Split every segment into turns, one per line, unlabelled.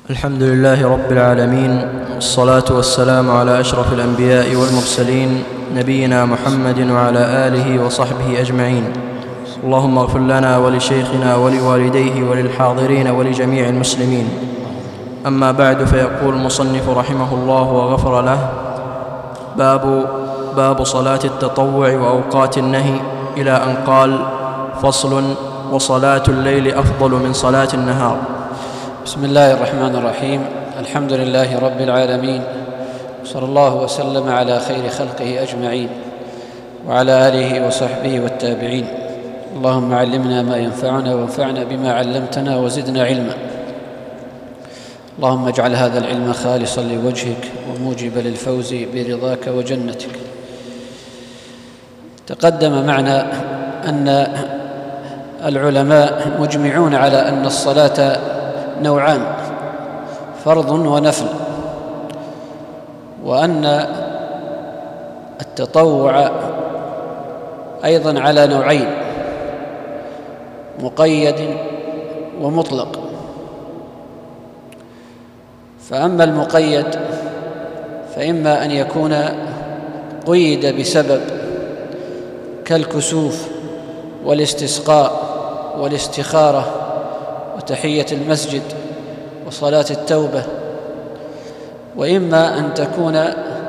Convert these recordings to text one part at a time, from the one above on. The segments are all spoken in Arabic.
الحمد لله رب العالمين، والصلاة والسلام على أشرف الأنبياء والمرسلين نبينا محمد وعلى آله وصحبه أجمعين. اللهم اغفر لنا ولشيخنا ولوالديه وللحاضرين ولجميع المسلمين. أما بعد، فيقول المصنف رحمه الله وغفر له: باب صلاة التطوع وأوقات النهي، إلى أن قال: فصل: وصلاة الليل أفضل من صلاة النهار.
بسم الله الرحمن الرحيم. الحمد لله رب العالمين، صلى الله وسلم على خير خلقه أجمعين وعلى آله وصحبه والتابعين. اللهم علمنا ما ينفعنا وانفعنا بما علمتنا وزدنا علما. اللهم اجعل هذا العلم خالصا لوجهك وموجبا للفوز برضاك وجنتك. تقدم معنا أن العلماء مجمعون على أن الصلاة نوعان: فرض ونفل، وأن التطوع أيضا على نوعين: مقيد ومطلق. فأما المقيد فإما أن يكون قيد بسبب كالكسوف والاستسقاء والاستخارة وتحية المسجد وصلاة التوبة، وإما أن تكون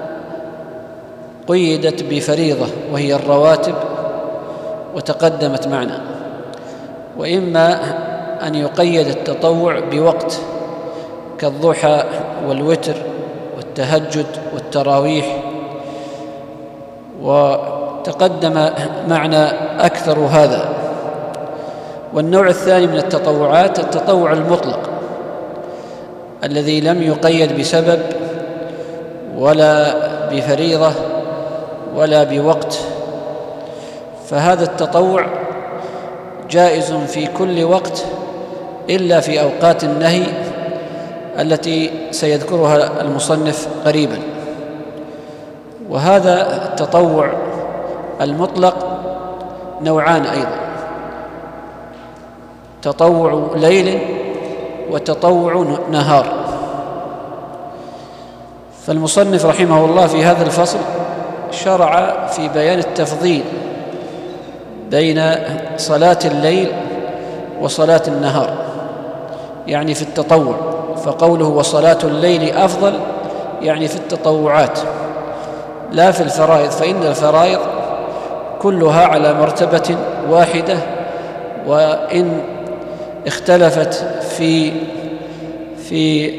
قيدت بفريضة وهي الرواتب وتقدمت معنا، وإما أن يقيد التطوع بوقت كالضحى والوتر والتهجد والتراويح، وتقدم معنا أكثر هذا. والنوع الثاني من التطوعات التطوع المطلق الذي لم يقيد بسبب ولا بفريضة ولا بوقت، فهذا التطوع جائز في كل وقت إلا في أوقات النهي التي سيذكرها المصنف قريبا. وهذا التطوع المطلق نوعان أيضا: تطوع ليل وتطوع نهار. فالمصنف رحمه الله في هذا الفصل شرع في بيان التفضيل بين صلاة الليل وصلاة النهار، يعني في التطوع. فقوله وصلاة الليل أفضل يعني في التطوعات لا في الفرائض، فإن الفرائض كلها على مرتبة واحدة، وإن اختلفت في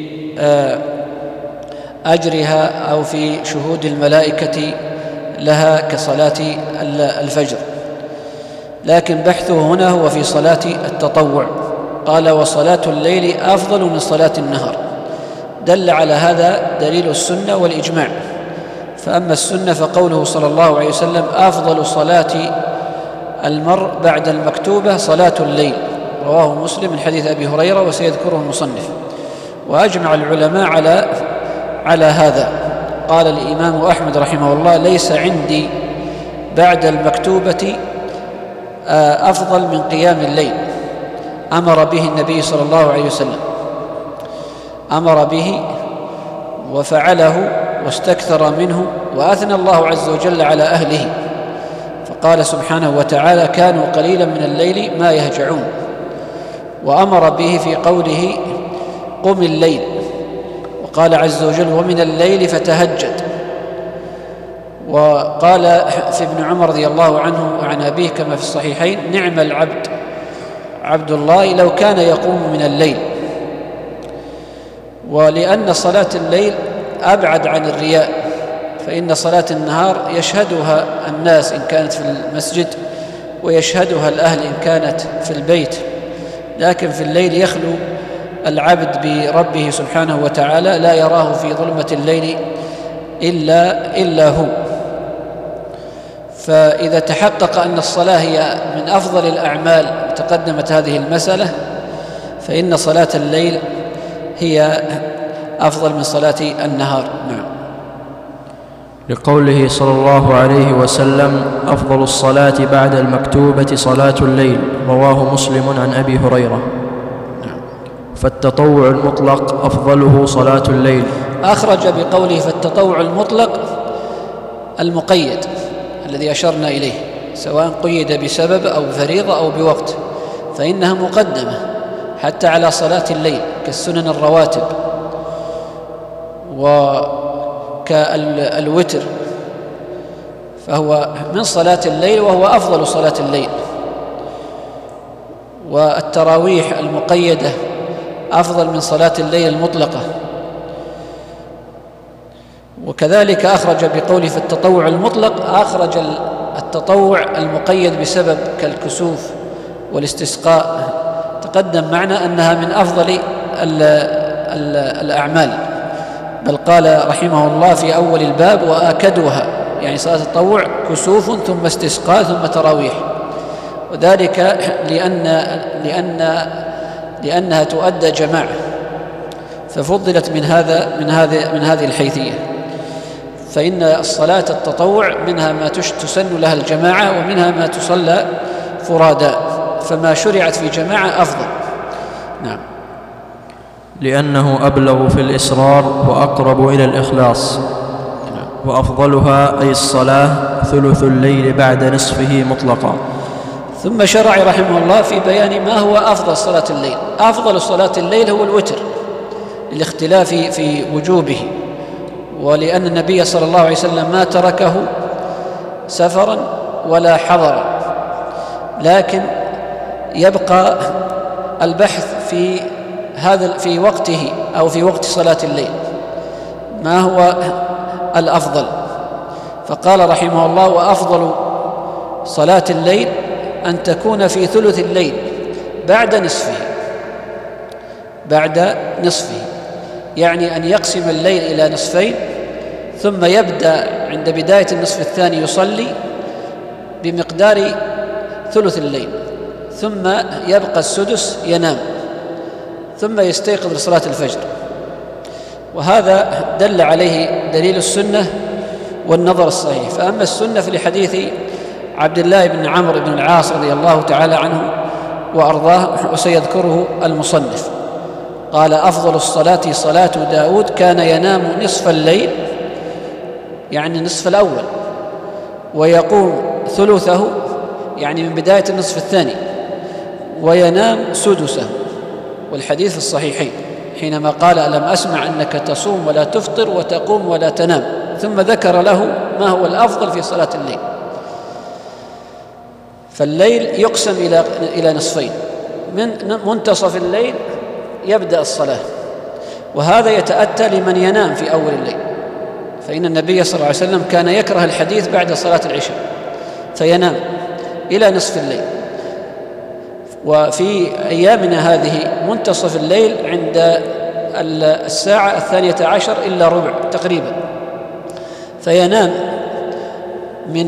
أجرها أو في شهود الملائكة لها كصلاة الفجر، لكن بحثه هنا هو في صلاة التطوع. قال وصلاة الليل أفضل من صلاة النهار، دل على هذا دليل السنة والإجماع. فأما السنة فقوله صلى الله عليه وسلم: أفضل صلاة المرء بعد المكتوبة صلاة الليل، رواه مسلم من حديث أبي هريرة، وسيذكره المصنف. وأجمع العلماء على هذا. قال الإمام أحمد رحمه الله: ليس عندي بعد المكتوبة أفضل من قيام الليل. أمر به النبي صلى الله عليه وسلم، أمر به وفعله واستكثر منه، وأثنى الله عز وجل على أهله، فقال سبحانه وتعالى: كانوا قليلا من الليل ما يهجعون. وأمر به في قوله: قم الليل، وقال عز وجل: ومن الليل فتهجد. وقال في ابن عمر رضي الله عنه وعن أبيه كما في الصحيحين: نعم العبد عبد الله لو كان يقوم من الليل. ولأن صلاة الليل أبعد عن الرياء، فإن صلاة النهار يشهدها الناس إن كانت في المسجد، ويشهدها الأهل إن كانت في البيت، لكن في الليل يخلو العبد بربه سبحانه وتعالى، لا يراه في ظلمة الليل إلا هو. فإذا تحقق أن الصلاة هي من أفضل الأعمال، تقدمت هذه المسألة، فإن صلاة الليل هي أفضل من صلاة النهار. نعم.
لقوله صلى الله عليه وسلم: أفضل الصلاة بعد المكتوبة صلاة الليل، رواه مسلم عن أبي هريرة. فالتطوع المطلق أفضله صلاة الليل.
أخرج بقوله فالتطوع المطلق المقيد الذي أشرنا إليه، سواء قيد بسبب أو بفريضة أو بوقت، فإنها مقدمة حتى على صلاة الليل كالسنن الرواتب وكالوتر، فهو من صلاة الليل وهو أفضل صلاة الليل. والتراويح المقيدة أفضل من صلاة الليل المطلقة. وكذلك أخرج بقوله في التطوع المطلق، أخرج التطوع المقيد بسبب كالكسوف والاستسقاء، تقدم معنا أنها من أفضل الأعمال، بل قال رحمه الله في أول الباب وآكدوها، يعني صلاة التطوع كسوف ثم استسقاء ثم تراويح، وذلك لأنها تؤدى جماعة، ففضلت من هذه الحيثية. فإن الصلاة التطوع منها ما تسن لها الجماعة ومنها ما تصلى فرادا، فما شرعت في جماعة أفضل. نعم.
لأنه أبلغ في الإسرار وأقرب إلى الإخلاص. وأفضلها أي الصلاة ثلث الليل بعد نصفه مطلقا.
ثم شرع رحمه الله في بيان ما هو أفضل صلاة الليل. أفضل صلاة الليل هو الوتر للاختلاف في وجوبه، ولأن النبي صلى الله عليه وسلم ما تركه سفرا ولا حضرا، لكن يبقى البحث في وقته أو في وقت صلاة الليل ما هو الأفضل. فقال رحمه الله وأفضل صلاة الليل أن تكون في ثلث الليل بعد نصفه، يعني أن يقسم الليل إلى نصفين، ثم يبدأ عند بداية النصف الثاني يصلي بمقدار ثلث الليل، ثم يبقى السدس ينام، ثم يستيقظ لصلاة الفجر. وهذا دل عليه دليل السنة والنظر الصحيح. فأما السنة فلحديث عبد الله بن عمرو بن العاص رضي الله تعالى عنه وأرضاه، وسيذكره المصنف، قال أفضل الصلاة صلاة داود كان ينام نصف الليل، يعني النصف الأول، ويقوم ثلثه، يعني من بداية النصف الثاني، وينام سدسه. والحديث في الصحيحين حينما قال ألم أسمع أنك تصوم ولا تفطر وتقوم ولا تنام، ثم ذكر له ما هو الأفضل في صلاة الليل. فالليل يقسم إلى نصفين، من منتصف الليل يبدأ الصلاة، وهذا يتأتى لمن ينام في أول الليل، فإن النبي صلى الله عليه وسلم كان يكره الحديث بعد صلاة العشاء فينام إلى نصف الليل. وفي أيامنا هذه منتصف الليل عند الساعة 12 إلا ربع تقريبا، فينام من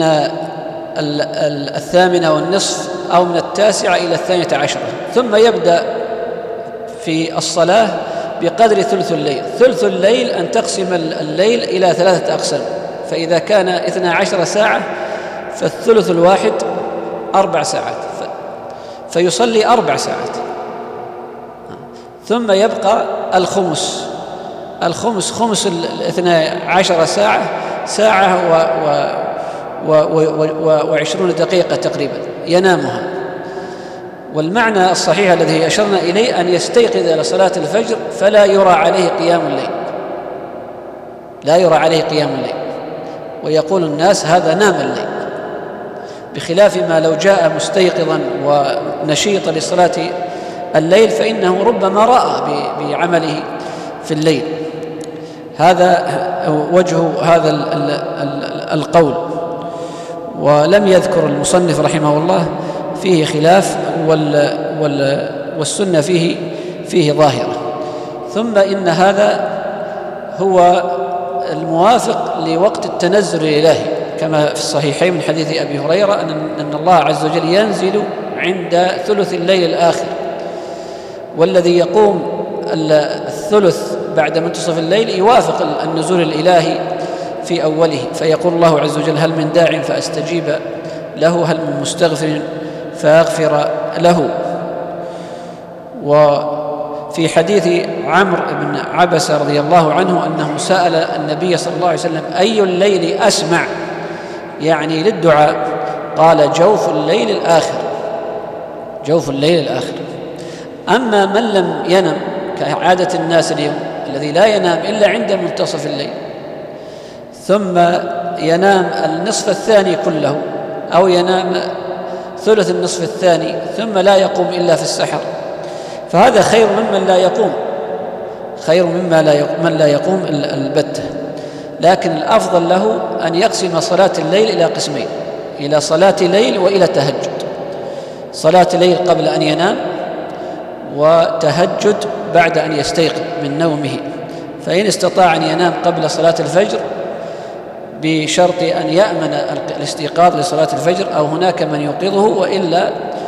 8:30 أو من 9 إلى 12، ثم يبدأ في الصلاة بقدر ثلث الليل. ثلث الليل أن تقسم الليل إلى 3 أقسام، فإذا كان 12 ساعة فالثلث الواحد 4 ساعات، فيصلي 4 ساعات. ثم يبقى الخمس خمس 12 ساعة و20 دقيقة تقريبا ينامها. والمعنى الصحيح الذي أشرنا إليه أن يستيقظ لصلاة الفجر فلا يرى عليه قيام الليل، ويقول الناس هذا نام الليل، بخلاف ما لو جاء مستيقظا ونشيطا لصلاة الليل فإنه ربما رأى بعمله في الليل. هذا وجه هذا القول. ولم يذكر المصنف رحمه الله فيه خلاف، والسنة فيه ظاهرة. ثم إن هذا هو الموافق لوقت التنزل الإلهي، كما في الصحيحين من حديث أبي هريرة أن الله عز وجل ينزل عند ثلث الليل الآخر، والذي يقوم الثلث بعد منتصف الليل يوافق النزول الإلهي في أوله، فيقول الله عز وجل هل من داع فأستجيب له، هل من مستغفر فأغفر له. وفي حديث عمرو بن عبسة رضي الله عنه أنه سأل النبي صلى الله عليه وسلم أي الليل أسمع يعني للدعاء، قال جوف الليل الآخر، جوف الليل الآخر. أما من لم ينم كعادة الناس اليوم الذي لا ينام إلا عند منتصف الليل ثم ينام النصف الثاني كله أو ينام ثلث النصف الثاني ثم لا يقوم إلا في السحر، فهذا خير ممن لا يقوم، خير من لا يقوم البتة. لكن الأفضل له أن يقسم صلاة الليل إلى قسمين، إلى صلاة ليل وإلى تهجد. صلاة ليل قبل أن ينام، وتهجد بعد أن يستيقظ من نومه، فإن استطاع أن ينام قبل صلاة الفجر بشرط أن يأمن الاستيقاظ لصلاة الفجر أو هناك من يوقظه، وإلا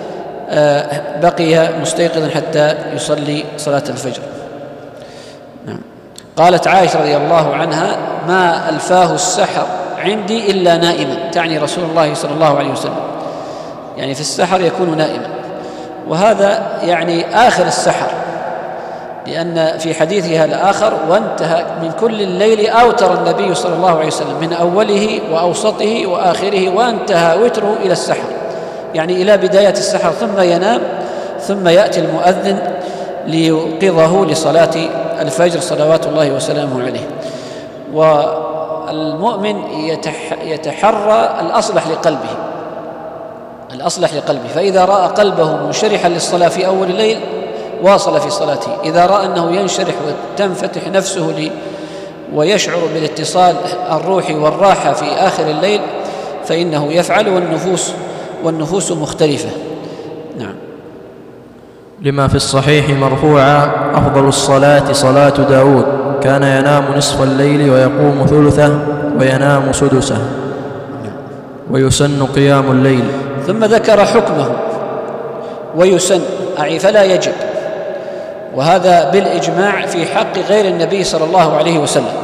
بقي مستيقظا حتى يصلي صلاة الفجر. نعم. قالت عائشة رضي الله عنها: ما ألفاه السحر عندي إلا نائما، تعني رسول الله صلى الله عليه وسلم، يعني في السحر يكون نائما، وهذا يعني آخر السحر، لأن في حديثها الآخر: وانتهى من كل الليل أوتر النبي صلى الله عليه وسلم من أوله وأوسطه وآخره، وانتهى وتره إلى السحر، يعني إلى بداية السحر، ثم ينام، ثم يأتي المؤذن ليوقظه لصلاة الفجر صلوات الله وسلامه عليه. والمؤمن يتحرى الأصلح لقلبه، الأصلح لقلبه، فإذا رأى قلبه منشرحا للصلاة في أول الليل واصل في صلاته، إذا رأى أنه ينشرح وتنفتح نفسه ويشعر بالاتصال الروحي والراحة في آخر الليل فإنه يفعل، والنفوس مختلفة. نعم.
لما في الصحيح مرفوعا: أفضل الصلاة صلاة داود، كان ينام نصف الليل ويقوم ثلثه وينام سدسه، ويسن قيام الليل.
ثم ذكر حكمه: ويسن أي فلا يجب، وهذا بالإجماع في حق غير النبي صلى الله عليه وسلم،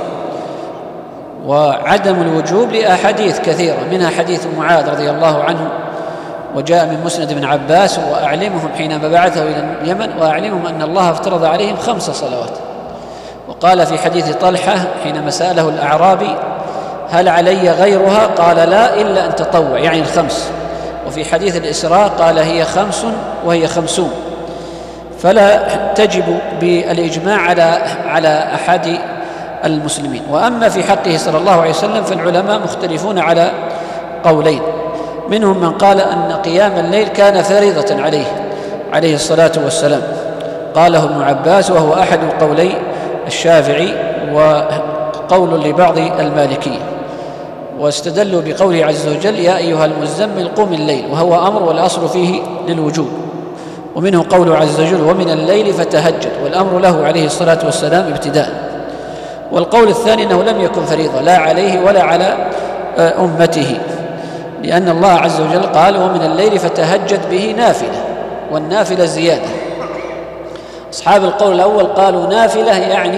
وعدم الوجوب لأحاديث كثيرة، منها حديث معاذ رضي الله عنه، وجاء من مسند ابن عباس: وأعلمهم حينما بعثه إلى اليمن وأعلمهم أن الله افترض عليهم 5 صلوات. وقال في حديث طلحة حينما سأله الأعرابي: هل علي غيرها؟ قال: لا، إلا أن تطوع، يعني 5. وفي حديث الإسراء قال: هي 5 وهي 50. فلا تجب بالإجماع على أحد المسلمين. وأما في حقه صلى الله عليه وسلم فالعلماء مختلفون على قولين، منهم من قال أن قيام الليل كان فريضة عليه الصلاة والسلام، قاله ابن عباس، وهو أحد القولي الشافعي وقول لبعض المالكية، واستدلوا بقوله عز وجل: يا أيها المزمل قم الليل، وهو أمر والأصل فيه للوجوب. ومنه قوله عز وجل: ومن الليل فتهجد، والأمر له عليه الصلاة والسلام ابتداء. والقول الثاني أنه لم يكن فريضة لا عليه ولا على أمته، لأن الله عز وجل قال: ومن الليل فتهجد به نافلة، والنافلة زيادة. أصحاب القول الأول قالوا نافلة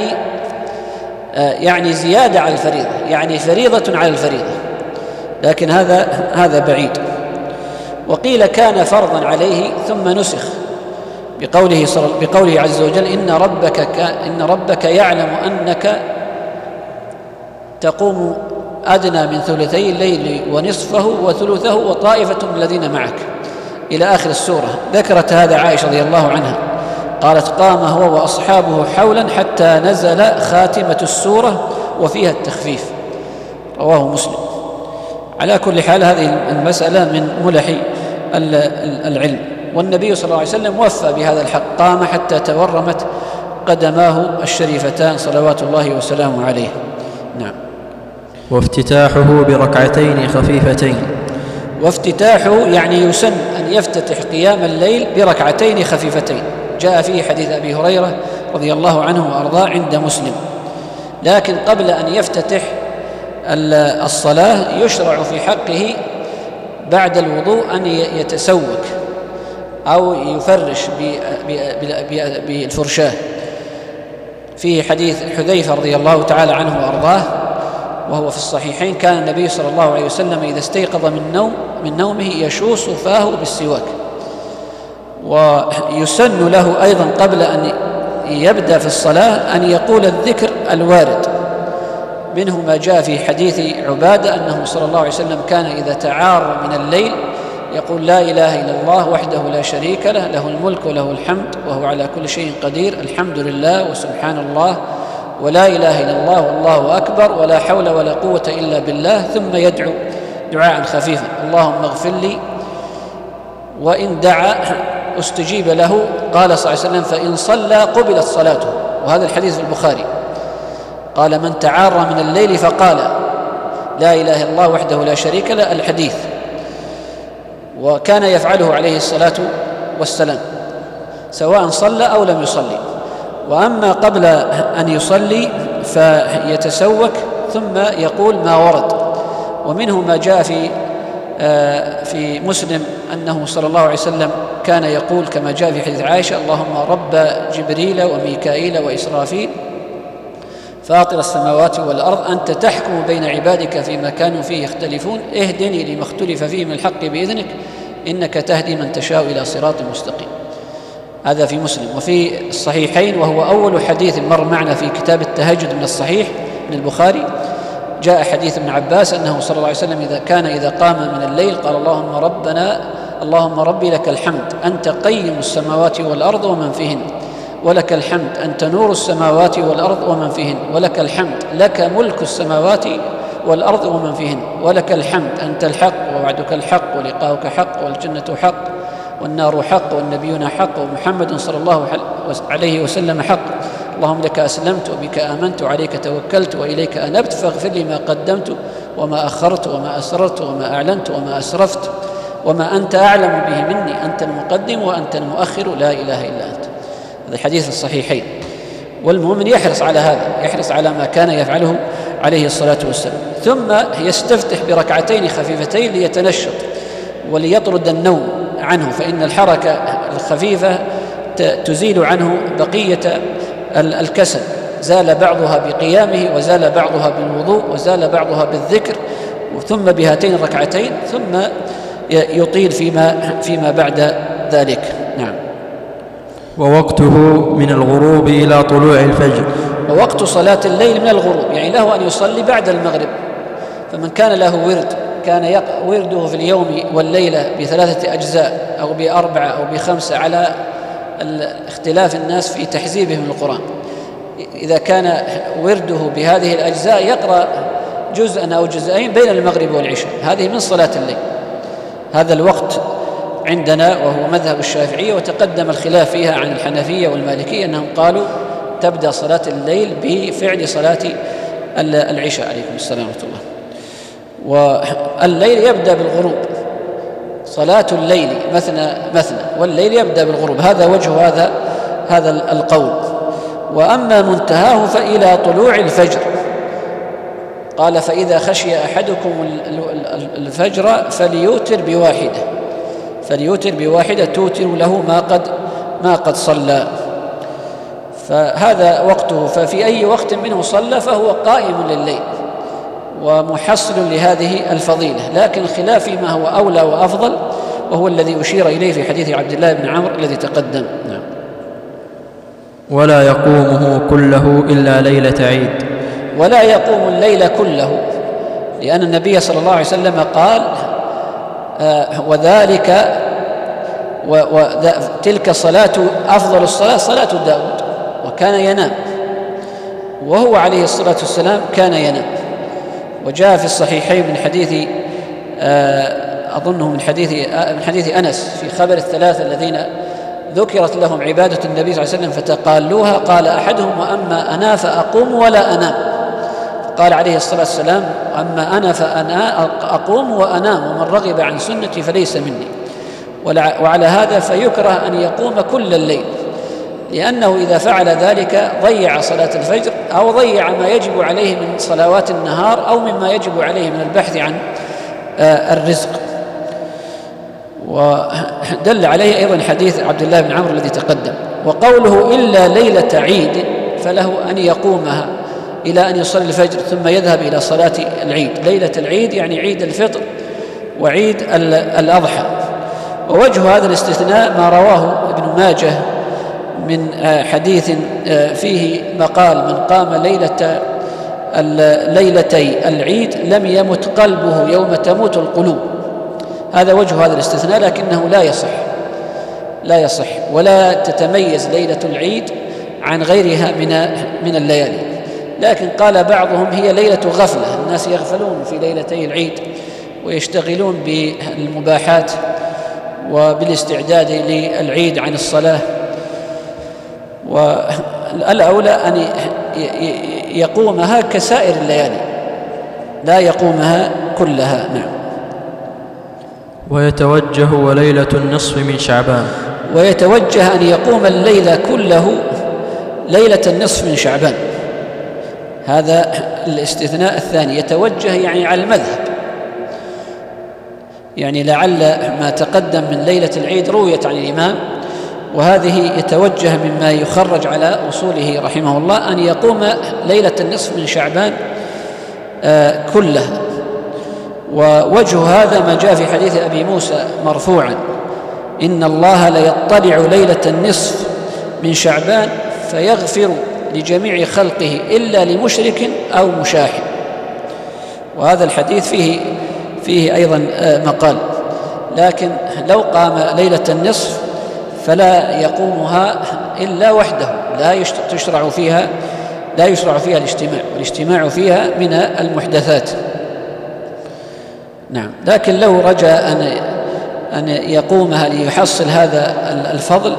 يعني زيادة على الفريضة، يعني فريضة على الفريضة، لكن هذا بعيد. وقيل كان فرضا عليه ثم نسخ بقوله عز وجل: إن ربك يعلم أنك تقوم أدنى من ثلثي الليل ونصفه وثلثه وطائفة من الذين معك، إلى آخر السورة. ذكرت هذا عائشة رضي الله عنها، قالت: قام هو وأصحابه حولا حتى نزل خاتمة السورة وفيها التخفيف، رواه مسلم. على كل حال هذه المسألة من ملح العلم، والنبي صلى الله عليه وسلم وفى بهذا الحق، قام حتى تورمت قدماه الشريفتان صلوات الله وسلامه عليه. نعم.
وافتتاحه بركعتين خفيفتين.
وافتتاحه يعني يسن أن يفتتح قيام الليل بركعتين خفيفتين، جاء فيه حديث أبي هريرة رضي الله عنه وأرضاه عند مسلم. لكن قبل أن يفتتح الصلاة يشرع في حقه بعد الوضوء أن يتسوك أو يفرش بالفرشاة. فيه حديث حذيفة رضي الله تعالى عنه وأرضاه وهو في الصحيحين: كان النبي صلى الله عليه وسلم إذا استيقظ من نومه يشوص فاه بالسواك. ويسن له أيضا قبل أن يبدأ في الصلاة أن يقول الذكر الوارد، منه ما جاء في حديث عبادة أنه صلى الله عليه وسلم كان إذا تعار من الليل يقول لا إله إلا الله وحده لا شريك له، له الملك وله الحمد وهو على كل شيء قدير، الحمد لله وسبحان الله ولا إله إلا الله والله أكبر ولا حول ولا قوة إلا بالله، ثم يدعو دعاء خفيفا اللهم اغفر لي، وإن دعا استجيب له. قال صلى الله عليه وسلم فإن صلى قبلت صلاته، وهذا الحديث في البخاري. قال من تعار من الليل فقال لا إله إلا الله وحده لا شريك له الحديث، وكان يفعله عليه الصلاة والسلام سواء صلى أو لم يصلي. وأما قبل أن يصلي فيتسوك ثم يقول ما ورد، ومنه ما جاء في مسلم أنه صلى الله عليه وسلم كان يقول كما جاء في حديث عائشة اللهم رب جبريل وميكائيل وإسرافيل فاطر السماوات والأرض أنت تحكم بين عبادك فيما كانوا فيه يختلفون اهدني لما اختلف فيه من الحق بإذنك إنك تهدي من تشاء إلى صراط مستقيم. هذا في مسلم. وفي الصحيحين وهو أول حديث مر معنا في كتاب التهجد من الصحيح من البخاري جاء حديث ابن عباس أنه صلى الله عليه وسلم إذا قام من الليل قال اللهم ربي لك الحمد أنت قيم السماوات والأرض ومن فيهن، ولك الحمد أنت نور السماوات والأرض ومن فيهن، ولك الحمد لك ملك السماوات والأرض ومن فيهن، ولك الحمد أنت الحق ووعدك الحق ولقاؤك حق والجنة حق والنار حق والنبيون حق ومحمد صلى الله عليه وسلم حق، اللهم لك أسلمت وبك آمنت وعليك توكلت وإليك أنبت فاغفر لي ما قدمت وما أخرت وما أسررت وما أعلنت وما أسرفت وما أنت أعلم به مني أنت المقدم وأنت المؤخر لا إله إلا أنت. هذا الحديث الصحيحين. والمؤمن يحرص على هذا، يحرص على ما كان يفعله عليه الصلاة والسلام، ثم يستفتح بركعتين خفيفتين ليتنشط وليطرد النوم عنه، فإن الحركة الخفيفة تزيل عنه بقية الكسل، زال بعضها بقيامه وزال بعضها بالوضوء وزال بعضها بالذكر، ثم بهاتين الركعتين ثم يطيل فيما بعد ذلك. نعم.
ووقته من الغروب إلى طلوع الفجر.
ووقت صلاة الليل من الغروب، يعني له أن يصلي بعد المغرب. فمن كان له ورد كان ورده في اليوم والليلة ب3 أجزاء أو ب4 أو ب5 على اختلاف الناس في تحزيبهم القرآن. إذا كان ورده بهذه الأجزاء يقرأ جزءا أو جزئين بين المغرب والعشاء، هذه من صلاة الليل. هذا الوقت عندنا وهو مذهب الشافعية، وتقدم الخلاف فيها عن الحنفية والمالكية أنهم قالوا تبدأ صلاة الليل بفعل صلاة العشاء. عليكم السلام ورحمة الله. والليل يبدأ بالغروب، صلاة الليل مثنى مثنى، والليل يبدأ بالغروب، هذا وجه هذا القول. وأما منتهاه فإلى طلوع الفجر. قال فإذا خشي أحدكم الفجر فليوتر بواحدة توتر له ما قد صلى. فهذا وقته، ففي أي وقت منه صلى فهو قائم لليل ومحصل لهذه الفضيلة، لكن خلاف ما هو أولى وأفضل، وهو الذي أشير إليه في حديث عبد الله بن عمرو الذي تقدم. نعم.
ولا يقومه كله إلا ليلة عيد.
ولا يقوم الليل كله، لأن النبي صلى الله عليه وسلم قال وذلك تلك صلاة أفضل الصلاة صلاة داود، وكان ينام، وهو عليه الصلاة والسلام كان ينام. وجاء في الصحيحين من حديث أظنه من حديث أنس في خبر الثلاثة الذين ذكرت لهم عبادة النبي صلى الله عليه وسلم فتقالوها، قال أحدهم وأما أنا فأقوم ولا أنام. قال عليه الصلاة والسلام أما أنا فأنا أقوم وأنام، ومن رغب عن سنتي فليس مني. وعلى هذا فيكره أن يقوم كل الليل، لأنه إذا فعل ذلك ضيع صلاة الفجر أو ضيع ما يجب عليه من صلوات النهار أو مما يجب عليه من البحث عن الرزق. ودل عليه أيضا حديث عبد الله بن عمرو الذي تقدم. وقوله إلا ليلة عيد فله أن يقومها إلى أن يصلي الفجر ثم يذهب إلى صلاة العيد. ليلة العيد يعني عيد الفطر وعيد الأضحى. ووجه هذا الاستثناء ما رواه ابن ماجه من حديث فيه مقال: من قام ليلتي العيد لم يمت قلبه يوم تموت القلوب. هذا وجه هذا الاستثناء، لكنه لا يصح ولا تتميز ليلة العيد عن غيرها من الليالي. لكن قال بعضهم: هي ليلة غفلة، الناس يغفلون في ليلتي العيد ويشتغلون بالمباحات وبالاستعداد للعيد عن الصلاة، والأولى أن يقومها كسائر الليالي، لا يقومها كلها. نعم.
ويتوجه وليلة النصف من شعبان،
ويتوجه أن يقوم الليل كله ليلة النصف من شعبان. هذا الاستثناء الثاني. يتوجه يعني على المذهب، يعني لعل ما تقدم من ليلة العيد رويت عن الإمام، وهذه يتوجه مما يخرج على أصوله رحمه الله أن يقوم ليلة النصف من شعبان كلها. ووجه هذا ما جاء في حديث أبي موسى مرفوعا: إن الله ليطلع ليلة النصف من شعبان فيغفر لجميع خلقه إلا لمشرك أو مشاحن. وهذا الحديث فيه أيضا مقال، لكن لو قام ليلة النصف فلا يقومها إلا وحده، لا يشرع فيها الاجتماع، والاجتماع فيها من المحدثات. نعم. لكن لو رجا أن يقومها ليحصل هذا الفضل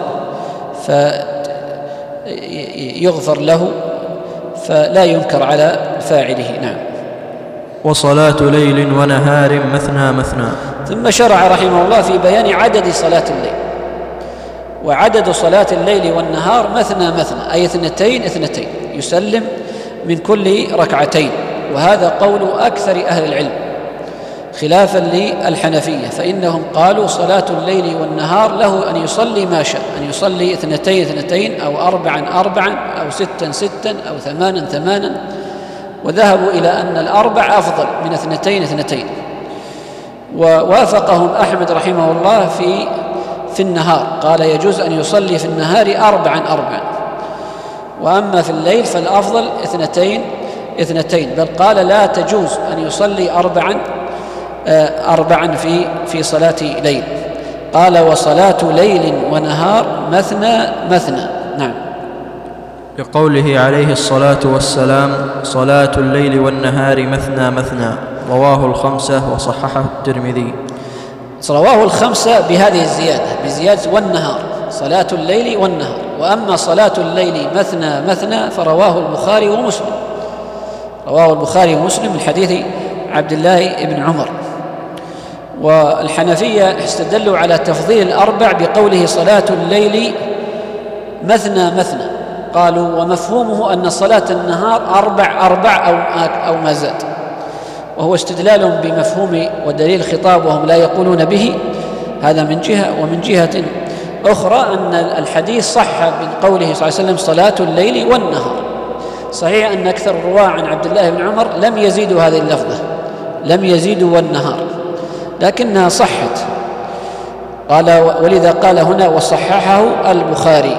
فيغفر له، فلا ينكر على فاعله. نعم.
وصلاة ليل ونهار مثنى مثنى.
ثم شرع رحمه الله في بيان عدد صلاة الليل. وعدد صلاة الليل والنهار مثنى مثنى، أي 2 2، يسلم من كل ركعتين. وهذا قول أكثر أهل العلم خلافا للحنفية، فإنهم قالوا صلاة الليل والنهار له أن يصلي ما شاء، أن يصلي 2 2 أو 4 4 أو 6 6 أو 8 8، وذهبوا إلى أن الأربع أفضل من 2 2. ووافقهم أحمد رحمه الله في النهار، قال يجوز أن يصلي في النهار 4 4، وأما في الليل فالأفضل 2 2، بل قال لا تجوز أن يصلي 4 في صلاة ليل. قال وصلاة ليل ونهار مثنى مثنى. نعم.
لقوله عليه الصلاة والسلام: صلاة الليل والنهار مثنى مثنى، رواه الخمسة وصححه الترمذي.
رواه الخمسة بهذه الزيادة، بزيادة والنهار، صلاة الليل والنهار. وأما صلاة الليل مثنى مثنى فرواه البخاري ومسلم، رواه البخاري ومسلم من حديث عبد الله بن عمر. والحنفية استدلوا على تفضيل الأربع بقوله صلاة الليل مثنى مثنى، قالوا ومفهومه أن صلاة النهار 4 4 أو ما زاد، وهو استدلال بمفهوم ودليل خطاب وهم لا يقولون به. هذا من جهة. ومن جهة أخرى أن الحديث صح من قوله صلى الله عليه وسلم صلاة الليل والنهار. صحيح أن أكثر الرواة عن عبد الله بن عمر لم يزيدوا هذه اللفظة، لم يزيدوا والنهار، لكنها صحت. قال ولذا قال هنا وصححه البخاري.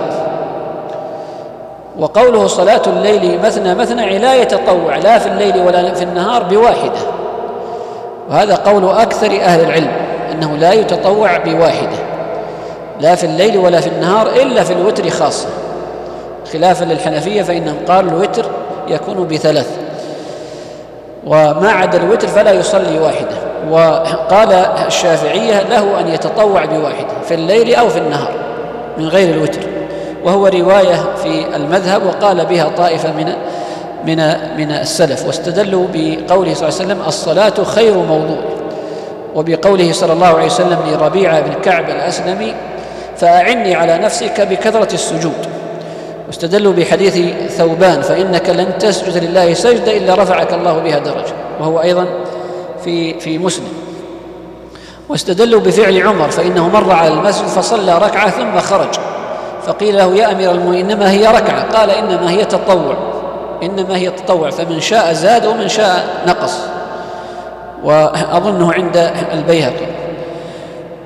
وقوله صلاة الليل مثنى مثنى لا يتطوع لا في الليل ولا في النهار بواحدة، وهذا قول أكثر أهل العلم أنه لا يتطوع بواحدة لا في الليل ولا في النهار إلا في الوتر خاصة، خلافا للحنفية فإنهم قالوا الوتر يكون ب3، وما عدا الوتر فلا يصلي واحدة. وقال الشافعية له أن يتطوع بواحدة في الليل أو في النهار من غير الوتر، وهو رواية في المذهب وقال بها طائفة من السلف، واستدلوا بقوله صلى الله عليه وسلم الصلاة خير موضوع، وبقوله صلى الله عليه وسلم لربيعة بن كعب الأسلمي فأعني على نفسك بكثرة السجود، واستدلوا بحديث ثوبان فإنك لن تسجد لله سجدة إلا رفعك الله بها درجة، وهو أيضا في مسلم. واستدلوا بفعل عمر فإنه مر على المسجد فصلى ركعة ثم خرج، فقيل له يا أمير المؤمنين إنما هي ركعة، قال إنما هي تطوع، فمن شاء زاد ومن شاء نقص، وأظنه عند البيهقي.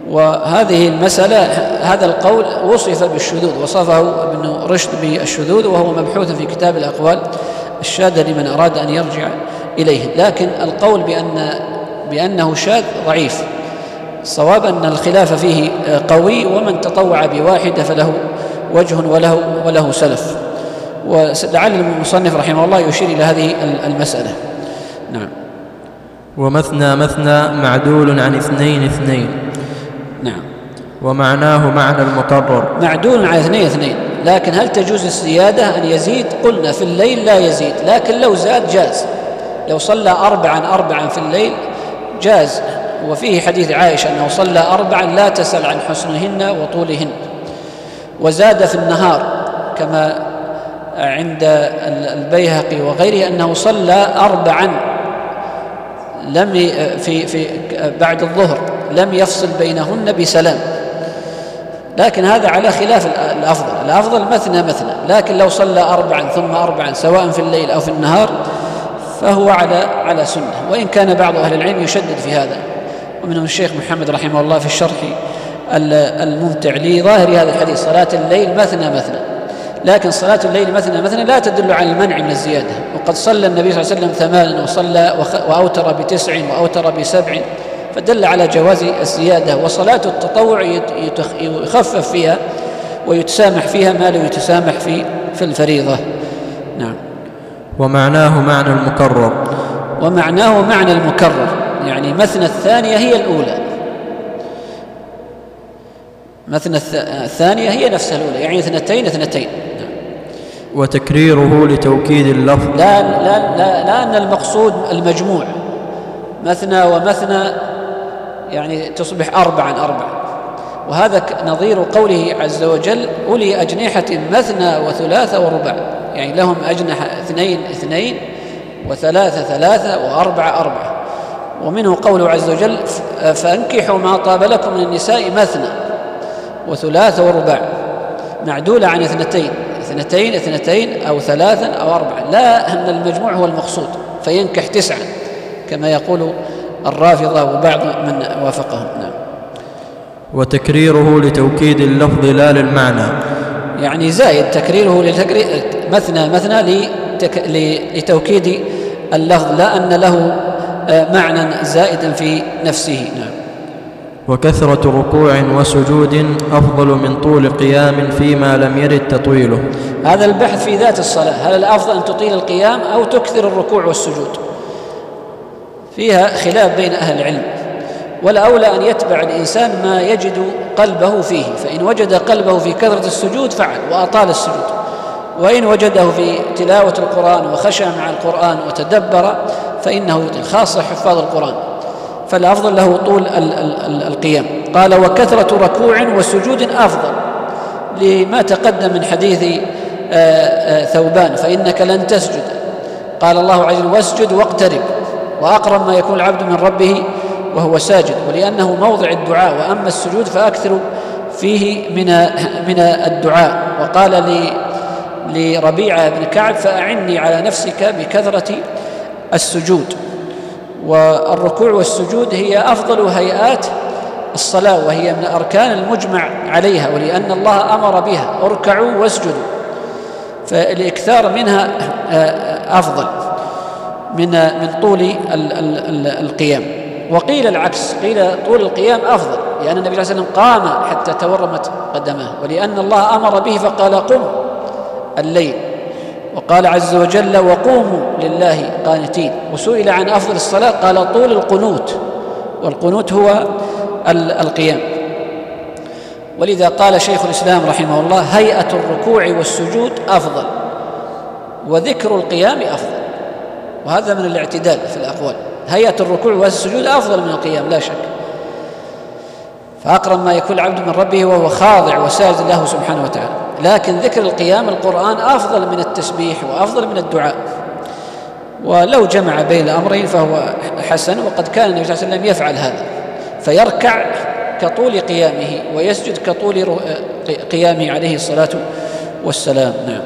وهذه المسألة هذا القول وصف بالشذوذ، وصفه ابن رشد بالشذوذ، وهو مبحوث في كتاب الأقوال الشاذة لمن أراد أن يرجع إليه. لكن القول بأنه شاذ ضعيف. الصواب أن الخلاف فيه قوي، ومن تطوع بواحدة فله وجه وله سلف. ولعل المصنف رحمه الله يشير إلى هذه المسألة. نعم.
ومثنى مثنى معدول عن 2 2.
نعم.
ومعناه معنى المقرر.
معدول عن 2 2. لكن هل تجوز الزيادة أن يزيد؟ قلنا في الليل لا يزيد، لكن لو زاد جاز. لو صلى 4 في الليل جاز. وفيه حديث عائشة أنه صلى 4 لا تسأل عن حسنهن وطولهن. وزاد في النهار كما عند البيهقي وغيره أنه صلى 4 في بعد الظهر لم يفصل بينهن بسلام. لكن هذا على خلاف الأفضل مثنى مثنى. لكن لو صلى 4 ثم 4 سواء في الليل أو في النهار فهو على سنة، وإن كان بعض أهل العلم يشدد في هذا، ومنهم الشيخ محمد رحمه الله في الشرح الممتع لظاهر هذا الحديث صلاة الليل مثنى مثنى. لكن صلاة الليل مثنى مثنى لا تدل على المنع من الزيادة، وقد صلى النبي صلى الله عليه وسلم 8 وصلى وأوتر ب9 وأوتر ب7، فدل على جواز الزيادة. وصلاة التطوع يخفف فيها ويتسامح فيها ما لا يتسامح في الفريضة. نعم.
ومعناه معنى المكرر.
ومعناه معنى المكرر، يعني مثنى الثانية هي الأولى، مثنى الثانية هي نفسها الأولى، يعني 2 2.
وتكريره لتوكيد اللفظ.
لا أن المقصود المجموع مثنى ومثنى، يعني تصبح 4. وهذا نظير قوله عز وجل أولي أجنحة مثنى وثلاث ورباع، يعني لهم أجنحة 2 2 و3 3 و4 4. ومنه قوله عز وجل فانكحوا ما طاب لكم من النساء مثنى وثلاث ورباع، معدولة عن 2 2 أو 3 أو 4. لا أن المجموع هو المقصود، فينكح 9 كما يقول الرافضة وبعض من وافقهم. نعم.
وتكريره لتوكيد اللفظ لا للمعنى،
يعني زائد تكريره مثنى مثنى لتوكيد اللفظ، لا أن له معنى زائدا في نفسه. نعم.
وكثرة ركوع وسجود أفضل من طول قيام فيما لم يرد تطويله.
هذا البحث في ذات الصلاة، هل الأفضل أن تطيل القيام أو تكثر الركوع والسجود؟ فيها خلاف بين أهل العلم، والأولى أن يتبع الإنسان ما يجد قلبه فيه، فإن وجد قلبه في كثرة السجود فعل وأطال السجود، وإن وجده في تلاوة القرآن وخشع مع القرآن وتدبر فإنه يطيل، خاصة حفاظ القرآن، فالأفضل له طول القيام. قال وكثرة ركوع وسجود أفضل، لما تقدم من حديث ثوبان فإنك لن تسجد، قال الله عز وجل واسجد واقترب، وأقرب ما يكون العبد من ربه وهو ساجد، ولأنه موضع الدعاء، وأما السجود فأكثر فيه من الدعاء. وقال لربيعة بن كعب فأعني على نفسك بكثرة السجود. والركوع والسجود هي أفضل هيئات الصلاة، وهي من الأركان المجمع عليها، ولأن الله أمر بها اركعوا واسجدوا، فالإكثار منها أفضل من طول القيام. وقيل العكس، قيل طول القيام أفضل، لأن النبي صلى الله عليه وسلم قام حتى تورمت قدماه، ولأن الله أمر به فقال قم الليل، وقال عز وجل وقوموا لله قانتين. وسئل عن أفضل الصلاة قال طول القنوت، والقنوت هو القيام. ولذا قال شيخ الإسلام رحمه الله هيئة الركوع والسجود أفضل، وذكر القيام أفضل، وهذا من الاعتدال في الأقوال. هيئة الركوع والسجود أفضل من القيام لا شك، فأقرب ما يكون العبد من ربه وهو خاضع وساجد له سبحانه وتعالى. لكن ذكر القيام القرآن أفضل من التسبيح وأفضل من الدعاء، ولو جمع بين الأمرين فهو حسن. وقد كان النبي صلى الله عليه وسلم يفعل هذا، فيركع كطول قيامه ويسجد كطول قيامه عليه الصلاة والسلام. نعم.